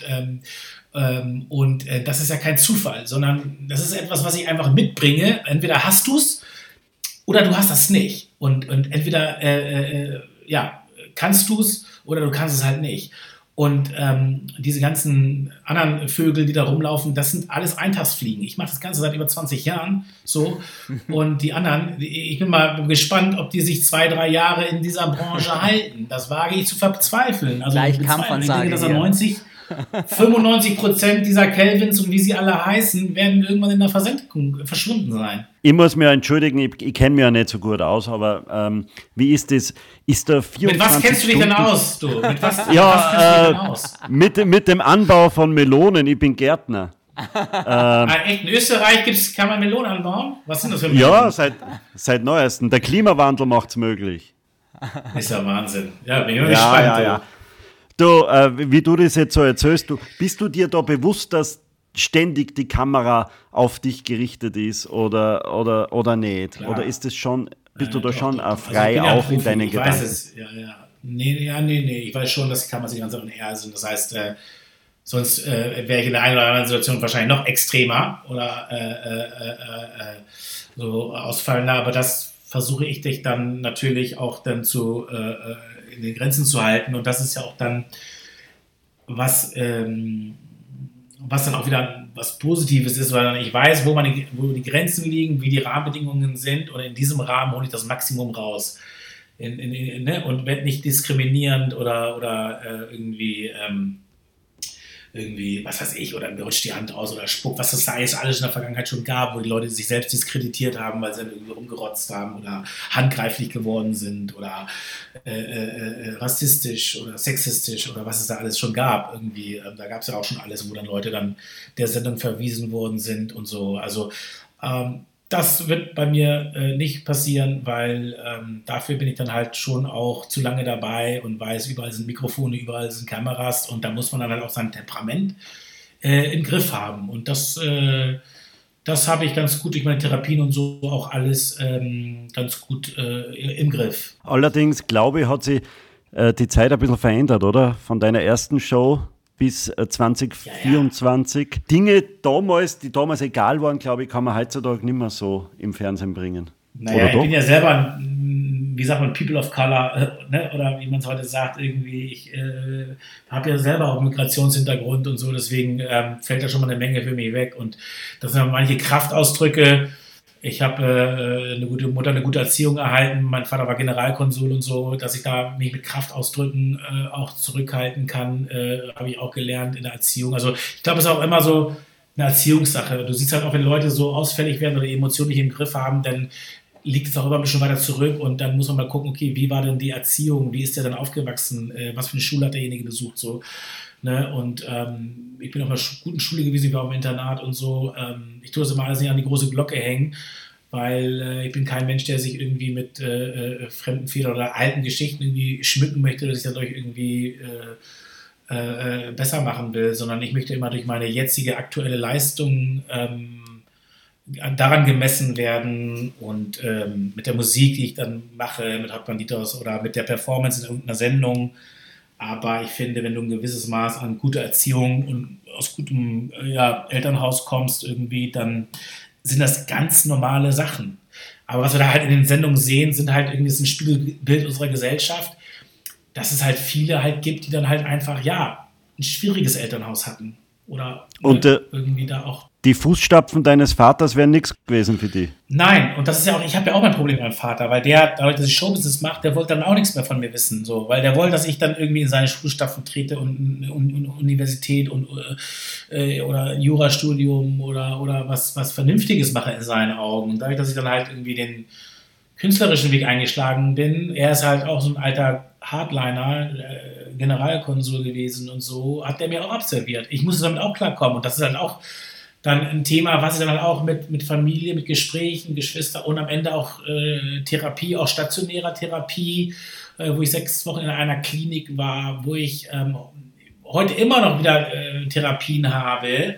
das ist ja kein Zufall, sondern das ist etwas, was ich einfach mitbringe. Entweder hast du es oder du hast das nicht. Und entweder kannst du es oder du kannst es halt nicht. Und diese ganzen anderen Vögel, die da rumlaufen, das sind alles Eintagsfliegen. Ich mache das Ganze seit über 20 Jahren so. Und die anderen, ich bin mal gespannt, ob die sich 2-3 Jahre in dieser Branche halten. Das wage ich zu verzweifeln. Also gleich Kampfansage. Ich denke, dass 95% dieser Kelvins und wie sie alle heißen, werden irgendwann in der Versenkung verschwunden sein. Ich muss mir entschuldigen, ich kenne mich ja nicht so gut aus, aber wie ist das? Ist da 24 Mit was kennst du dich denn aus, du? Mit was kennst du dich denn aus? Mit dem Anbau von Melonen, ich bin Gärtner. Echt, in Österreich kann man Melonen anbauen? Was sind das für Melonen? Ja, seit neuestem. Der Klimawandel macht es möglich. Ist ja Wahnsinn. Ja, bin ich gespannt. Ja. Du, wie du das jetzt so erzählst, bist du dir da bewusst, dass ständig die Kamera auf dich gerichtet ist oder nicht? Klar. Oder ist es schon, bist du da schon frei auch in deinen Gedanken? Ich weiß es, Nee. Ich weiß schon, dass die Kameras die ganze Zeit on air sind. Das heißt, sonst wäre ich in der einen oder anderen Situation wahrscheinlich noch extremer oder so ausfallender. Aber das versuche ich dich dann natürlich auch dann in den Grenzen zu halten. Und das ist ja auch dann was dann auch wieder was Positives ist, weil ich weiß, wo die Grenzen liegen, wie die Rahmenbedingungen sind und in diesem Rahmen hole ich das Maximum raus. Und werde nicht diskriminierend oder irgendwie, was weiß ich, oder mir rutscht die Hand raus oder Spuck, was das da alles in der Vergangenheit schon gab, wo die Leute sich selbst diskreditiert haben, weil sie irgendwie rumgerotzt haben oder handgreiflich geworden sind oder rassistisch oder sexistisch oder was es da alles schon gab. Irgendwie, da gab es ja auch schon alles, wo dann Leute dann der Sendung verwiesen worden sind und so. Also das wird bei mir nicht passieren, weil dafür bin ich dann halt schon auch zu lange dabei und weiß, überall sind Mikrofone, überall sind Kameras und da muss man dann halt auch sein Temperament im Griff haben. Und das habe ich ganz gut durch meine Therapien und so auch alles ganz gut im Griff. Allerdings, glaube ich, hat sich die Zeit ein bisschen verändert, oder? Von deiner ersten Show bis 2024. Ja. Dinge die damals egal waren, glaube ich, kann man heutzutage nicht mehr so im Fernsehen bringen. Naja, ich bin ja selber, wie sagt man, People of Color, oder wie man es heute sagt, irgendwie, ich habe ja selber auch einen Migrationshintergrund und so, deswegen fällt da schon mal eine Menge für mich weg und das sind manche Kraftausdrücke, Ich habe eine gute Mutter, eine gute Erziehung erhalten. Mein Vater war Generalkonsul und so, dass ich da mich mit Kraftausdrücken auch zurückhalten kann, habe ich auch gelernt in der Erziehung. Also ich glaube, es ist auch immer so eine Erziehungssache. Du siehst halt auch, wenn Leute so ausfällig werden oder die Emotionen nicht im Griff haben, dann liegt es auch immer ein bisschen weiter zurück und dann muss man mal gucken, okay, wie war denn die Erziehung, wie ist der dann aufgewachsen, was für eine Schule hat derjenige besucht, so. Ne? Und ich bin auf einer guten Schule gewesen, ich war im Internat und so. Ich tue das immer alles nicht an die große Glocke hängen, weil ich bin kein Mensch, der sich irgendwie mit fremden Fehlern oder alten Geschichten irgendwie schmücken möchte oder sich dadurch irgendwie besser machen will, sondern ich möchte immer durch meine jetzige aktuelle Leistung daran gemessen werden und mit der Musik, die ich dann mache, mit Hot Banditos oder mit der Performance in irgendeiner Sendung. Aber ich finde, wenn du ein gewisses Maß an guter Erziehung und aus gutem Elternhaus kommst irgendwie, dann sind das ganz normale Sachen. Aber was wir da halt in den Sendungen sehen, sind halt irgendwie ein Spiegelbild unserer Gesellschaft, dass es halt viele halt gibt, die dann halt einfach, ein schwieriges Elternhaus hatten. Oder und irgendwie da auch. Die Fußstapfen deines Vaters wären nichts gewesen für dich. Nein, und das ist ja auch, ich habe ja auch mein Problem mit meinem Vater, weil der, dadurch, dass ich Showbusiness mache, der wollte dann auch nichts mehr von mir wissen, so, weil der wollte, dass ich dann irgendwie in seine Fußstapfen trete und Universität und oder Jurastudium oder was Vernünftiges mache in seinen Augen. Und dadurch, dass ich dann halt irgendwie den künstlerischen Weg eingeschlagen bin, er ist halt auch so ein alter Hardliner, Generalkonsul gewesen und so, hat der mir auch absolviert. Ich musste damit auch klarkommen und das ist halt auch dann ein Thema, was ich dann halt auch mit Familie, mit Gesprächen, Geschwister und am Ende auch Therapie, auch stationärer Therapie, wo ich 6 Wochen in einer Klinik war, wo ich heute immer noch wieder Therapien habe,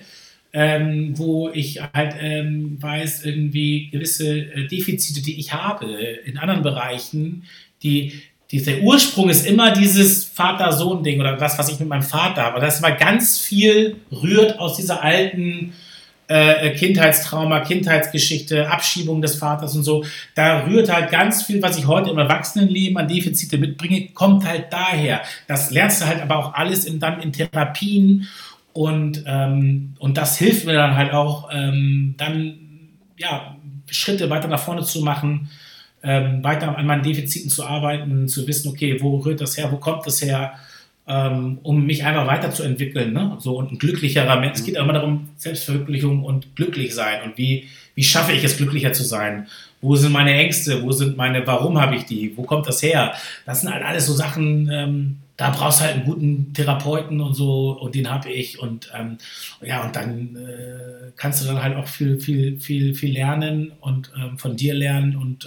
wo ich halt weiß, irgendwie gewisse Defizite, die ich habe in anderen Bereichen, der Ursprung ist immer dieses Vater-Sohn-Ding oder das, was ich mit meinem Vater habe. Das ist mal ganz viel rührt aus dieser alten Kindheitstrauma, Kindheitsgeschichte, Abschiebung des Vaters und so. Da rührt halt ganz viel, was ich heute im Erwachsenenleben an Defizite mitbringe, kommt halt daher. Das lernst du halt aber auch alles dann in Therapien und das hilft mir dann halt auch, dann Schritte weiter nach vorne zu machen, weiter an meinen Defiziten zu arbeiten, zu wissen, okay, wo rührt das her, wo kommt das her, um mich einfach weiterzuentwickeln, ne? So, und ein glücklicherer Mensch. Es geht immer darum, Selbstverwirklichung und glücklich sein. Und wie schaffe ich es, glücklicher zu sein? Wo sind meine Ängste? Warum habe ich die? Wo kommt das her? Das sind halt alles so Sachen, da brauchst du halt einen guten Therapeuten und so, und den habe ich. Und und dann kannst du dann halt auch viel lernen und von dir lernen und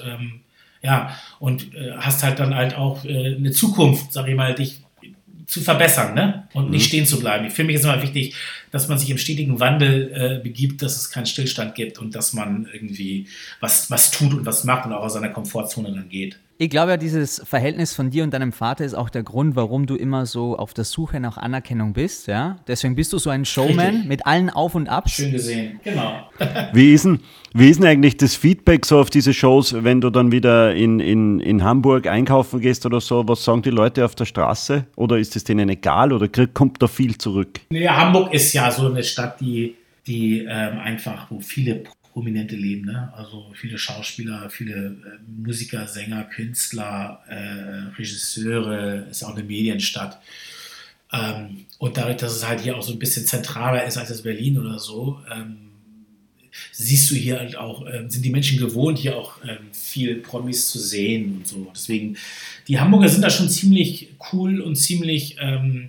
hast halt dann halt auch eine Zukunft, sag ich mal, dich zu verbessern, ne? Und nicht stehen zu bleiben. Für mich ist immer wichtig, dass man sich im stetigen Wandel begibt, dass es keinen Stillstand gibt und dass man irgendwie was tut und was macht und auch aus seiner Komfortzone dann geht. Ich glaube ja, dieses Verhältnis von dir und deinem Vater ist auch der Grund, warum du immer so auf der Suche nach Anerkennung bist, ja? Deswegen bist du so ein Showman. Richtig. Mit allen Auf und Abs. Schön gesehen, genau. Wie ist denn eigentlich das Feedback so auf diese Shows, wenn du dann wieder in Hamburg einkaufen gehst oder so? Was sagen die Leute auf der Straße? Oder ist es denen egal oder kommt da viel zurück? Ja, Hamburg ist ja so eine Stadt, die einfach, wo viele Prominente leben, ne? Also viele Schauspieler, viele Musiker, Sänger, Künstler, Regisseure, ist auch eine Medienstadt. Und dadurch, dass es halt hier auch so ein bisschen zentraler ist als das Berlin oder so, siehst du hier halt auch, sind die Menschen gewohnt, hier auch viel Promis zu sehen und so. Deswegen, die Hamburger sind da schon ziemlich cool und ziemlich,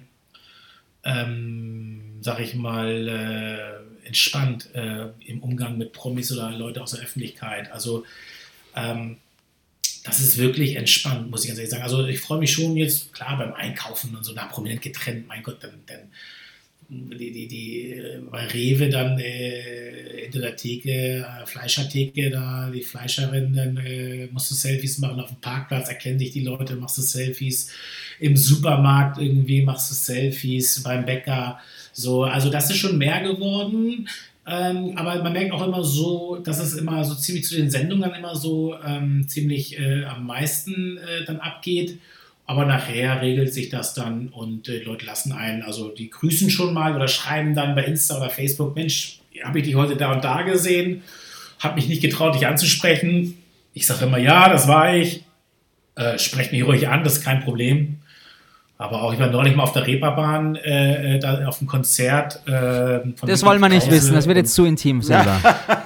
sag ich mal, entspannt im Umgang mit Promis oder Leute aus der Öffentlichkeit. Also das ist wirklich entspannt, muss ich ganz ehrlich sagen. Also ich freue mich schon jetzt, klar, beim Einkaufen und so, da prominent getrennt, mein Gott, dann bei Rewe dann hinter der Theke, Fleischertheke, da die Fleischerin, dann musst du Selfies machen auf dem Parkplatz, erkennen dich die Leute, machst du Selfies im Supermarkt irgendwie, machst du Selfies beim Bäcker, so, also das ist schon mehr geworden, aber man merkt auch immer so, dass es immer so ziemlich zu den Sendungen immer so ziemlich am meisten dann abgeht. Aber nachher regelt sich das dann und die Leute lassen einen, also die grüßen schon mal oder schreiben dann bei Insta oder Facebook, Mensch, habe ich dich heute da und da gesehen. habe mich nicht getraut, dich anzusprechen. Ich sage immer, ja, das war ich. Sprecht mich ruhig an, das ist kein Problem. Aber auch, ich war neulich mal auf der Reeperbahn, da auf dem Konzert. Das wollen wir nicht wissen, das wird jetzt zu intim selber.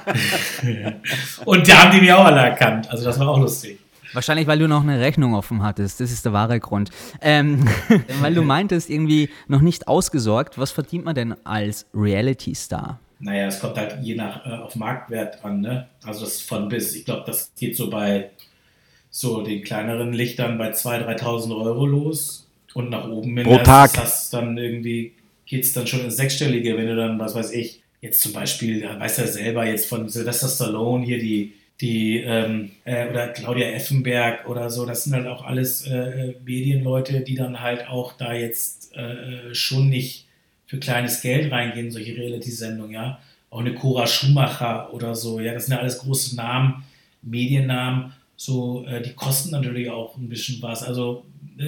Und da haben die mich auch alle erkannt. Also das war auch lustig. Wahrscheinlich, weil du noch eine Rechnung offen hattest. Das ist der wahre Grund. Weil du meintest, irgendwie noch nicht ausgesorgt. Was verdient man denn als Reality-Star? Naja, es kommt halt je nach auf Marktwert an, ne? Also das ist von bis. Ich glaube, das geht so bei so den kleineren Lichtern bei 2.000, 3.000 Euro los. Und nach oben hin. Pro Tag. Das dann irgendwie geht es dann schon ins Sechsstellige, wenn du dann, was weiß ich, jetzt zum Beispiel, weißt du ja selber, jetzt von Sylvester Stallone hier oder Claudia Effenberg oder so, das sind halt auch alles Medienleute, die dann halt auch da jetzt schon nicht für kleines Geld reingehen, solche Reality-Sendungen, ja. Auch eine Cora Schumacher oder so, ja, das sind ja alles große Namen, Mediennamen, so, die kosten natürlich auch ein bisschen was, also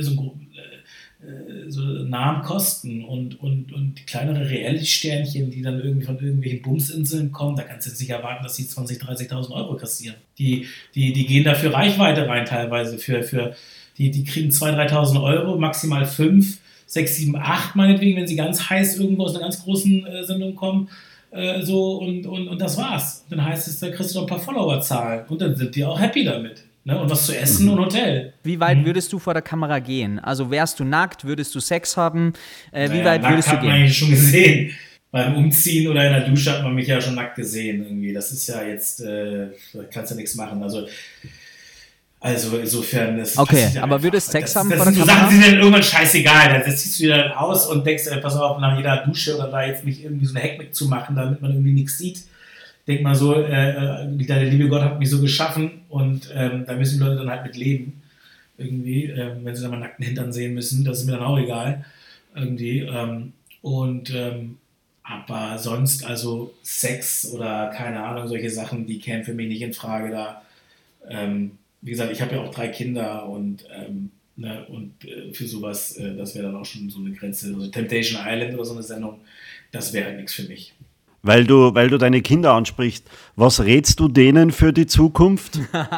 so Namen kosten und die kleinere Reality-Sternchen, die dann irgendwie von irgendwelchen Bumsinseln kommen, da kannst du jetzt nicht erwarten, dass die 20.000, 30.000 Euro kassieren. Die gehen da für Reichweite rein teilweise, die kriegen 2.000, 3.000 Euro, maximal 5, 6, 7, 8 meinetwegen, wenn sie ganz heiß irgendwo aus einer ganz großen Sendung kommen, und das war's. Dann heißt es, da kriegst du noch ein paar Followerzahlen und dann sind die auch happy damit. Ne? Und was zu essen und Hotel. Wie weit würdest du vor der Kamera gehen? Also wärst du nackt, würdest du Sex haben? Wie weit würdest du gehen? Hat man eigentlich schon gesehen. Beim Umziehen oder in der Dusche hat man mich ja schon nackt gesehen. Irgendwie. Das ist ja jetzt, da kannst du nichts machen. Also insofern ist okay, aber würdest Sex haben vor der Kamera? Sachen sind dann irgendwann scheißegal. Das ziehst du dir dann aus und denkst, pass auf, nach jeder Dusche oder da jetzt nicht irgendwie so eine Heckmeck zu machen, damit man irgendwie nichts sieht. Denk mal so, der liebe Gott hat mich so geschaffen und da müssen die Leute dann halt mit leben. Irgendwie, wenn sie dann mal nackten Hintern sehen müssen, das ist mir dann auch egal. Irgendwie. Aber sonst, also Sex oder keine Ahnung, solche Sachen, die kämen für mich nicht in Frage da. Wie gesagt, ich habe ja auch 3 Kinder und für sowas, das wäre dann auch schon so eine Grenze. Also Temptation Island oder so eine Sendung, das wäre halt nichts für mich. Weil du deine Kinder ansprichst, was rätst du denen für die Zukunft?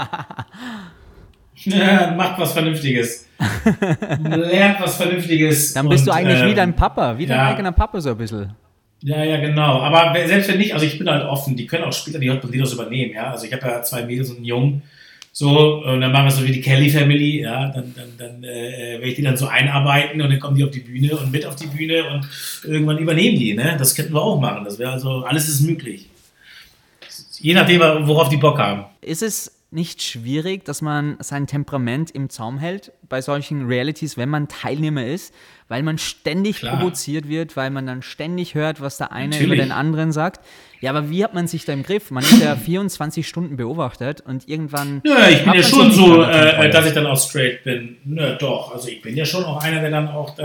Ja, macht was Vernünftiges. Lernt was Vernünftiges. Dann bist du eigentlich wie dein Papa, wie dein eigener Papa so ein bisschen. Ja, genau. Aber selbst wenn nicht, also ich bin halt offen, die können auch später die das übernehmen, ja. Also ich habe ja 2 Mädels und einen Jungen. So, und dann machen wir so wie die Kelly Family, ja, dann werde ich die dann so einarbeiten und dann kommen die auf die Bühne und mit auf die Bühne und irgendwann übernehmen die, ne? Das könnten wir auch machen. Das wäre also, alles ist möglich. Je nachdem, worauf die Bock haben. Ist es nicht schwierig, dass man sein Temperament im Zaum hält bei solchen Realities, wenn man Teilnehmer ist, weil man ständig provoziert wird, weil man dann ständig hört, was der eine über den anderen sagt. Ja, aber wie hat man sich da im Griff? Man ist ja 24 Stunden beobachtet und irgendwann... Ja, ich bin ja schon so, dass ich dann auch straight bin. Ne, doch, also ich bin ja schon auch einer, der dann auch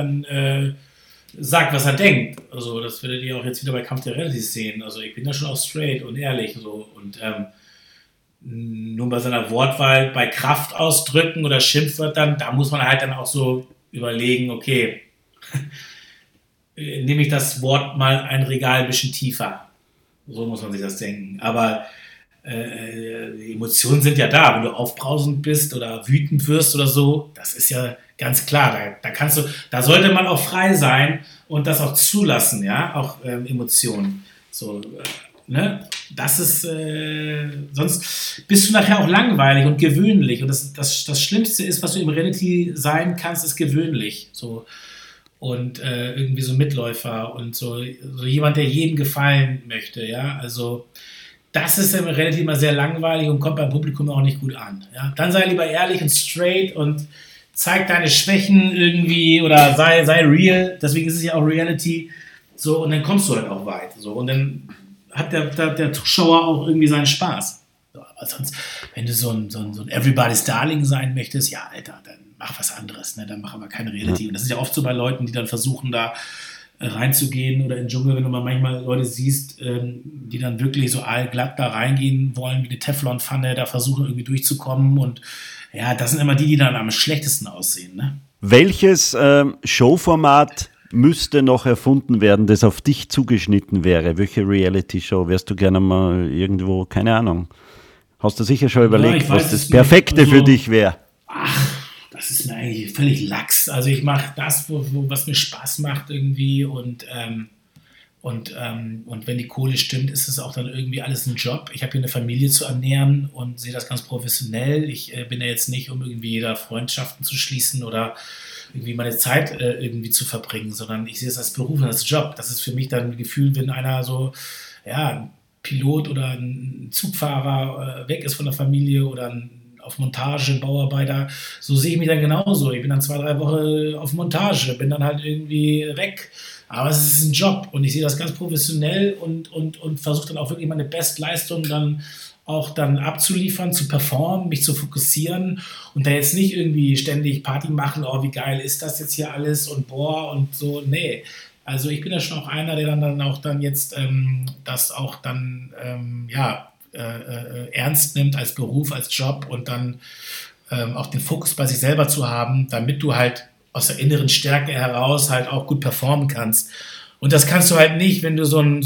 sagt, was er denkt. Also das werdet ihr auch jetzt wieder bei Kampf der Realities sehen. Also ich bin ja schon auch straight und ehrlich so und nur bei seiner Wortwahl, bei Kraftausdrücken oder Schimpfwörtern, da muss man halt dann auch so überlegen, okay, nehme ich das Wort mal ein Regal ein bisschen tiefer. So muss man sich das denken. Aber die Emotionen sind ja da. Wenn du aufbrausend bist oder wütend wirst oder so, das ist ja ganz klar. Da sollte man auch frei sein und das auch zulassen, ja, auch Emotionen. So, ne? Das ist, sonst bist du nachher auch langweilig und gewöhnlich. Und das Schlimmste ist, was du im Reality sein kannst, ist gewöhnlich. So. Und irgendwie so Mitläufer und so jemand, der jedem gefallen möchte, ja. Also das ist im Reality immer sehr langweilig und kommt beim Publikum auch nicht gut an. Ja? Dann sei lieber ehrlich und straight und zeig deine Schwächen irgendwie oder sei real. Deswegen ist es ja auch Reality. So, und dann kommst du halt auch weit. So, und dann hat der Zuschauer auch irgendwie seinen Spaß. So, aber sonst, wenn du so ein Everybody's Darling sein möchtest, ja, Alter, dann mach was anderes. Ne? Dann mach aber keine Reality. Und das ist ja oft so bei Leuten, die dann versuchen, da reinzugehen oder in den Dschungel, wenn du mal manchmal Leute siehst, die dann wirklich so allglatt da reingehen wollen, wie eine Teflonpfanne, da versuchen irgendwie durchzukommen. Und ja, das sind immer die dann am schlechtesten aussehen. Ne? Welches Showformat müsste noch erfunden werden, das auf dich zugeschnitten wäre? Welche Reality-Show wärst du gerne mal irgendwo, keine Ahnung. Hast du sicher schon überlegt, was das Perfekte für dich wäre? Das ist mir eigentlich völlig lax. Also ich mache das, was mir Spaß macht irgendwie und wenn die Kohle stimmt, ist es auch dann irgendwie alles ein Job. Ich habe hier eine Familie zu ernähren und sehe das ganz professionell. Ich bin ja jetzt nicht, um irgendwie da Freundschaften zu schließen oder irgendwie meine Zeit irgendwie zu verbringen, sondern ich sehe es als Beruf und als Job. Das ist für mich dann ein Gefühl, wenn einer so, ein Pilot oder ein Zugfahrer weg ist von der Familie oder auf Montage, ein Bauarbeiter, so sehe ich mich dann genauso. Ich bin dann 2-3 Wochen auf Montage, bin dann halt irgendwie weg. Aber es ist ein Job und ich sehe das ganz professionell und versuche dann auch wirklich meine Bestleistung dann auch dann abzuliefern, zu performen, mich zu fokussieren und da jetzt nicht irgendwie ständig Party machen, oh, wie geil ist das jetzt hier alles und boah und so, nee. Also ich bin ja schon auch einer, der dann auch dann jetzt das auch dann ernst nimmt als Beruf, als Job und dann auch den Fokus bei sich selber zu haben, damit du halt aus der inneren Stärke heraus halt auch gut performen kannst. Und das kannst du halt nicht, wenn du so ein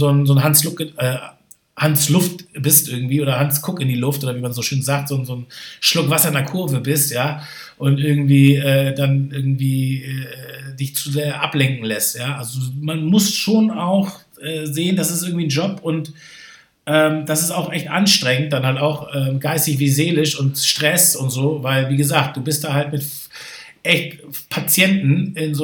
Hans Luft bist irgendwie oder Hans Guck in die Luft oder wie man so schön sagt, so ein Schluck Wasser in der Kurve bist, ja, und irgendwie dann irgendwie dich zu sehr ablenken lässt, ja. Also man muss schon auch sehen, das ist irgendwie ein Job und das ist auch echt anstrengend, dann halt auch geistig wie seelisch und Stress und so, weil wie gesagt, du bist da halt mit echt Patienten in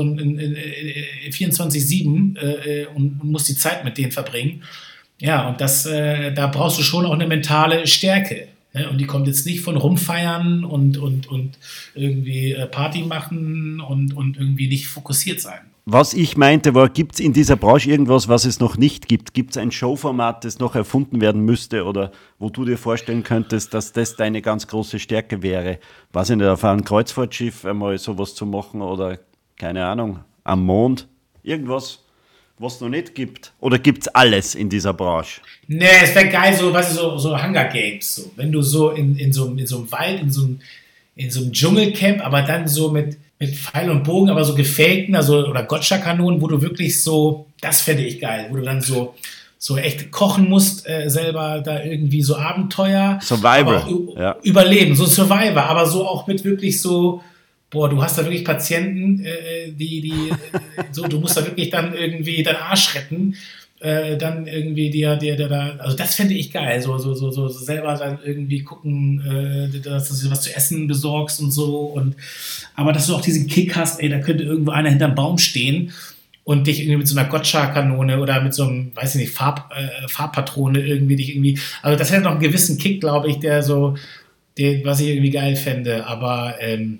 24/7 und musst die Zeit mit denen verbringen. Ja, und da brauchst du schon auch eine mentale Stärke. Ne? Und die kommt jetzt nicht von rumfeiern und irgendwie Party machen und irgendwie nicht fokussiert sein. Was ich meinte war, gibt es in dieser Branche irgendwas, was es noch nicht gibt? Gibt es ein Showformat, das noch erfunden werden müsste oder wo du dir vorstellen könntest, dass das deine ganz große Stärke wäre? Weiß ich nicht, auf einem Kreuzfahrtschiff einmal sowas zu machen oder, keine Ahnung, am Mond? Irgendwas, was es noch nicht gibt? Oder gibt es alles in dieser Branche? Nee, es wäre geil, so Hunger Games. So. Wenn du so in so einem Wald, in so einem Dschungelcamp, aber dann so mit Pfeil und Bogen, aber so gefakten, also oder Gotcha-Kanonen, wo du wirklich so, das fände ich geil, wo du dann so echt kochen musst, selber da irgendwie so Abenteuer. Survivor. Überleben, so Survivor, aber so auch mit wirklich so, boah, du hast da wirklich Patienten, die so, du musst da wirklich dann irgendwie deinen Arsch retten, dann irgendwie der da, also das fände ich geil, so selber dann irgendwie gucken, dass du dir was zu essen besorgst und so aber dass du auch diesen Kick hast, da könnte irgendwo einer hinterm Baum stehen und dich irgendwie mit so einer Gotcha-Kanone oder mit so einem, weiß ich nicht, Farbpatrone irgendwie dich irgendwie, also das hätte noch einen gewissen Kick, glaube ich, was ich irgendwie geil fände, aber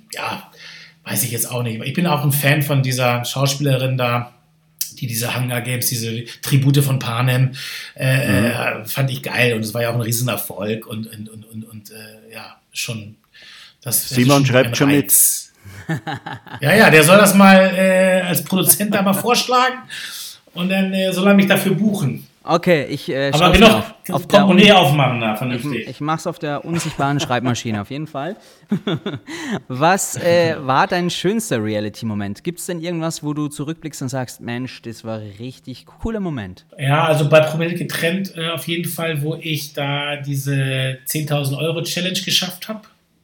weiß ich jetzt auch nicht. Ich bin auch ein Fan von dieser Schauspielerin da, die diese Hunger Games, diese Tribute von Panem, fand ich geil und es war ja auch ein Riesenerfolg und schon. Simon schreibt schon mit. Ja, der soll das mal als Produzent da mal vorschlagen und dann soll er mich dafür buchen. Okay, ich aber genau, auf Portemonnaie aufmachen, vernünftig. Ich mach's auf der unsichtbaren Schreibmaschine, auf jeden Fall. Was war dein schönster Reality-Moment? Gibt es denn irgendwas, wo du zurückblickst und sagst, Mensch, das war ein richtig cooler Moment? Ja, also bei Prominent getrennt auf jeden Fall, wo ich da diese 10.000 Euro Challenge geschafft habe,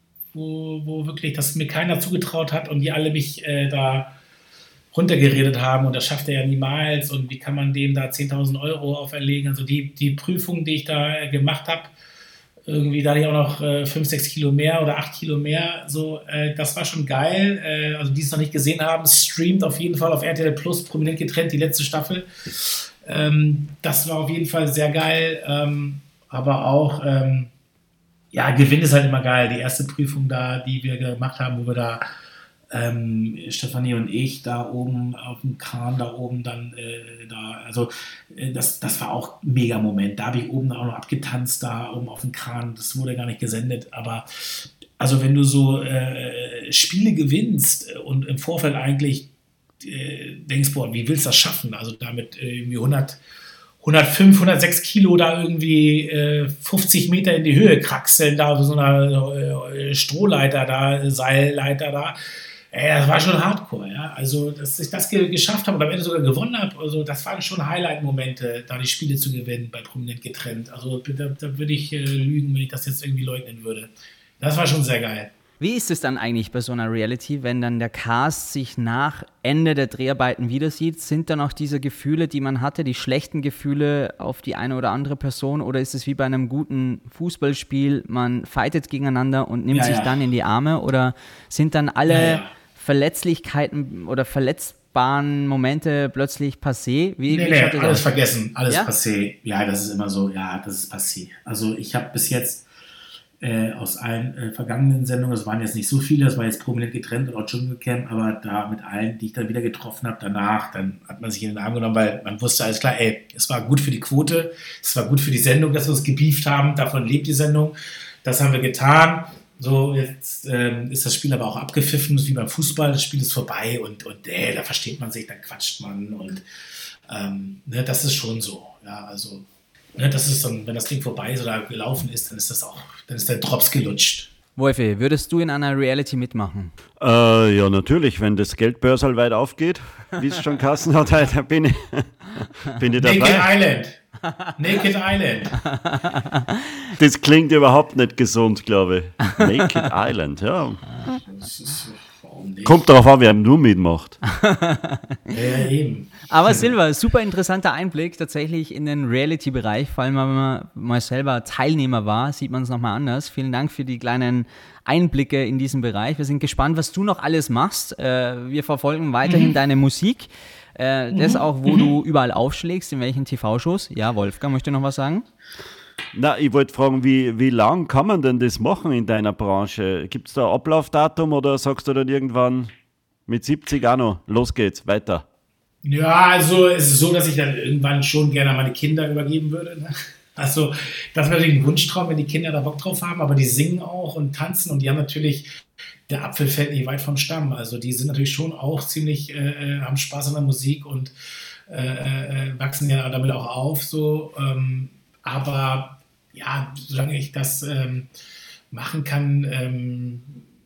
wo wirklich das mir keiner zugetraut hat und die alle mich da runtergeredet haben und das schafft er ja niemals und wie kann man dem da 10.000 Euro auferlegen, also die Prüfung, die ich da gemacht habe, irgendwie da hatte ich auch noch 5-6 Kilo mehr oder 8 Kilo mehr, so, das war schon geil, also die es noch nicht gesehen haben, streamt auf jeden Fall auf RTL Plus, Prominent getrennt, die letzte Staffel, das war auf jeden Fall sehr geil, aber auch, Gewinn ist halt immer geil, die erste Prüfung da, die wir gemacht haben, wo wir da Stefanie und ich da oben auf dem Kran, da oben dann das war auch ein mega Moment. Da habe ich oben auch noch abgetanzt, da oben auf dem Kran, das wurde gar nicht gesendet, aber also wenn du so Spiele gewinnst und im Vorfeld eigentlich denkst, boah, wie willst du das schaffen? Also damit irgendwie 105, 106 Kilo da irgendwie 50 Meter in die Höhe kraxeln, da auf so einer Strohleiter da, Seilleiter da. Das war schon hardcore, ja. Also, dass ich das geschafft habe und am Ende sogar gewonnen habe, also das waren schon Highlight-Momente, da die Spiele zu gewinnen, bei Prominent getrennt. Also da würde ich lügen, wenn ich das jetzt irgendwie leugnen würde. Das war schon sehr geil. Wie ist es dann eigentlich bei so einer Reality, wenn dann der Cast sich nach Ende der Dreharbeiten wieder sieht? Sind dann auch diese Gefühle, die man hatte, die schlechten Gefühle auf die eine oder andere Person? Oder ist es wie bei einem guten Fußballspiel, man fightet gegeneinander und nimmt sich dann in die Arme? Oder sind dann alle Verletzlichkeiten oder verletzbaren Momente plötzlich passé? Wie alles vergessen, alles passé. Ja, das ist immer so, das ist passé. Also ich habe bis jetzt aus allen vergangenen Sendungen, das waren jetzt nicht so viele, das war jetzt Prominent getrennt und auch Dschungelcamp, aber da mit allen, die ich dann wieder getroffen habe, danach, dann hat man sich in den Arm genommen, weil man wusste alles klar, es war gut für die Quote, es war gut für die Sendung, dass wir uns gebieft haben, davon lebt die Sendung, das haben wir getan. So, jetzt ist das Spiel aber auch abgepfiffen, wie beim Fußball, das Spiel ist vorbei und da versteht man sich, dann quatscht man und das ist schon so, ja, also das ist dann, wenn das Ding vorbei ist oder gelaufen ist, dann ist der Drops gelutscht. Wolfi, würdest du in einer Reality mitmachen? Ja, natürlich, wenn das Geldbörsal weit aufgeht, wie es schon Kassen hat, da bin ich dabei. Naked Island. Das klingt überhaupt nicht gesund, glaube ich. Naked Island, ja. Kommt darauf an, wer nur mitmacht. Ja, eben. Aber Silva, super interessanter Einblick tatsächlich in den Reality-Bereich. Vor allem, wenn man mal selber Teilnehmer war, sieht man es nochmal anders. Vielen Dank für die kleinen Einblicke in diesen Bereich. Wir sind gespannt, was du noch alles machst. Wir verfolgen weiterhin deine Musik. Das auch, wo du überall aufschlägst, in welchen TV-Shows. Ja, Wolfgang, möchtest du noch was sagen? Na, ich wollte fragen, wie lang kann man denn das machen in deiner Branche? Gibt es da ein Ablaufdatum oder sagst du dann irgendwann mit 70 auch noch, los geht's, weiter? Ja, also es ist so, dass ich dann irgendwann schon gerne an meine Kinder übergeben würde. Ne? Also das wäre natürlich ein Wunschtraum, wenn die Kinder da Bock drauf haben, aber die singen auch und tanzen und die haben natürlich, der Apfel fällt nicht weit vom Stamm. Also die sind natürlich schon auch ziemlich, haben Spaß an der Musik und wachsen ja damit auch auf, so, aber ja, solange ich das machen kann,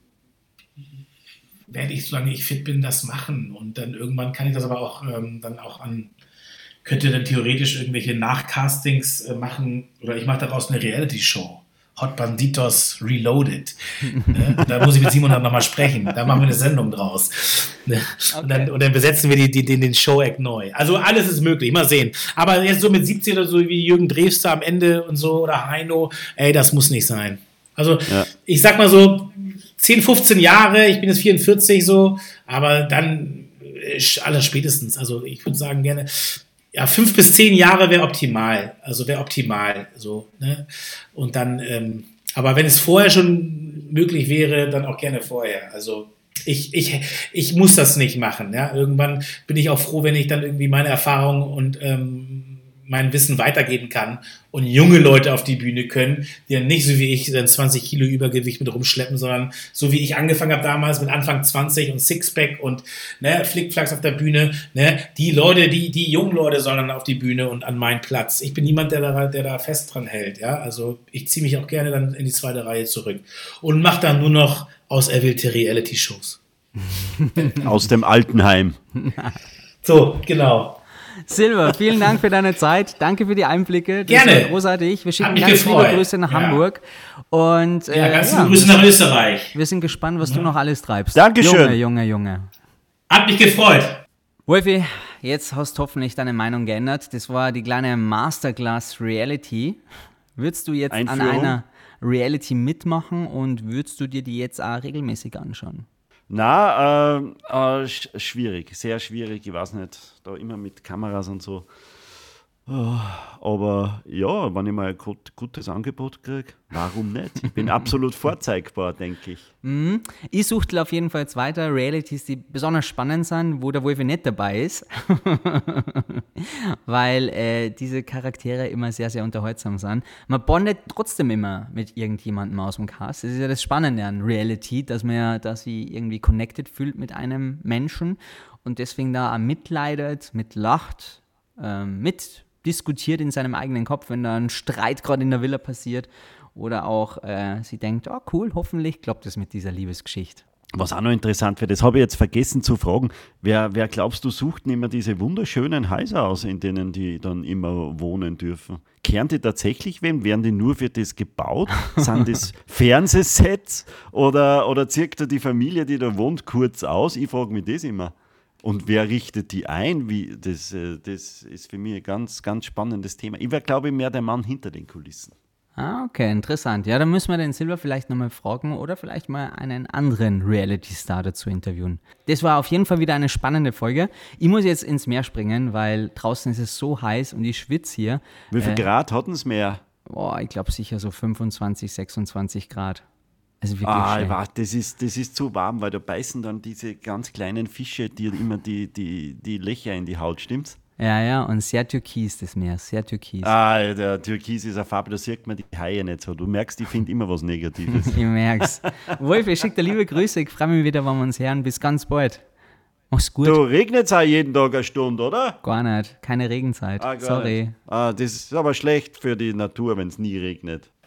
werde ich, solange ich fit bin, das machen. Und dann irgendwann kann ich das aber auch könnte dann theoretisch irgendwelche Nachcastings machen oder ich mache daraus eine Reality-Show. Hot Banditos Reloaded. Da muss ich mit Simon dann nochmal sprechen. Da machen wir eine Sendung draus. Okay. Und dann besetzen wir den Show-Act neu. Also alles ist möglich, mal sehen. Aber jetzt so mit 17 oder so wie Jürgen Drews am Ende und so oder Heino, das muss nicht sein. Also ich sag mal so 10, 15 Jahre, ich bin jetzt 44 so, aber dann aller spätestens. Also ich würde sagen gerne, 5 bis 10 Jahre wäre optimal. Also wäre optimal so. Ne? Und dann, aber wenn es vorher schon möglich wäre, dann auch gerne vorher. Also ich muss das nicht machen. Ja? Irgendwann bin ich auch froh, wenn ich dann irgendwie meine Erfahrung und mein Wissen weitergeben kann und junge Leute auf die Bühne können, die dann nicht so wie ich dann 20 Kilo Übergewicht mit rumschleppen, sondern so wie ich angefangen habe damals mit Anfang 20 und Sixpack und Flickflacks auf der Bühne. Die Leute, die jungen Leute sollen dann auf die Bühne und an meinen Platz. Ich bin niemand, der da fest dran hält. Ja? Also ich ziehe mich auch gerne dann in die zweite Reihe zurück und mache dann nur noch auserwählte Reality-Shows. Aus dem Altenheim. So, genau. Silva, vielen Dank für deine Zeit. Danke für die Einblicke. Das Gerne. war großartig. Wir schicken ganz liebe Grüße nach Hamburg. Und, ganz liebe Grüße nach Österreich. Wir sind gespannt, was du noch alles treibst. Dankeschön. Junge. Hat mich gefreut. Wolfi, jetzt hast du hoffentlich deine Meinung geändert. Das war die kleine Masterclass Reality. Würdest du jetzt an einer Reality mitmachen und würdest du dir die jetzt auch regelmäßig anschauen? Na, schwierig, sehr schwierig, ich weiß nicht, da immer mit Kameras und so. Aber ja, wenn ich mal ein gutes Angebot kriege, warum nicht? Ich bin absolut vorzeigbar, denke ich. Ich suchte auf jeden Fall jetzt weiter Realities, die besonders spannend sind, wo der Wolfi nicht dabei ist. Weil diese Charaktere immer sehr, sehr unterhaltsam sind. Man bondet trotzdem immer mit irgendjemandem aus dem Cast. Das ist ja das Spannende an Reality, dass sie irgendwie connected fühlt mit einem Menschen und deswegen da auch mitleidet, mitlacht, mit diskutiert in seinem eigenen Kopf, wenn da ein Streit gerade in der Villa passiert oder auch sie denkt, cool, hoffentlich klappt es mit dieser Liebesgeschichte. Was auch noch interessant wäre, das habe ich jetzt vergessen zu fragen, wer glaubst du, sucht denn immer diese wunderschönen Häuser aus, in denen die dann immer wohnen dürfen? Kehren die tatsächlich wem? Werden die nur für das gebaut? Sind das Fernsehsets oder zirkt da die Familie, die da wohnt, kurz aus? Ich frage mich das immer. Und wer richtet die ein? Das ist für mich ein ganz, ganz spannendes Thema. Ich wäre, glaube ich, mehr der Mann hinter den Kulissen. Ah, okay, interessant. Ja, dann müssen wir den Silber vielleicht nochmal fragen oder vielleicht mal einen anderen Reality-Star dazu interviewen. Das war auf jeden Fall wieder eine spannende Folge. Ich muss jetzt ins Meer springen, weil draußen ist es so heiß und ich schwitze hier. Wie viel Grad hatten es mehr? Ich glaube sicher so 25, 26 Grad. Also wirklich schön. Das ist zu warm, weil da beißen dann diese ganz kleinen Fische, die immer die Löcher in die Haut, stimmt's? Ja, und sehr türkis das Meer, sehr türkis. Der Türkis ist eine Farbe, da sieht man die Haie nicht so. Du merkst, ich finde immer was Negatives. Ich merk's. Wolf, ich schicke dir liebe Grüße, ich freue mich wieder, wenn wir uns hören. Bis ganz bald. Mach's gut. Du, regnet's auch jeden Tag eine Stunde, oder? Gar nicht, keine Regenzeit. Sorry. Das ist aber schlecht für die Natur, wenn es nie regnet.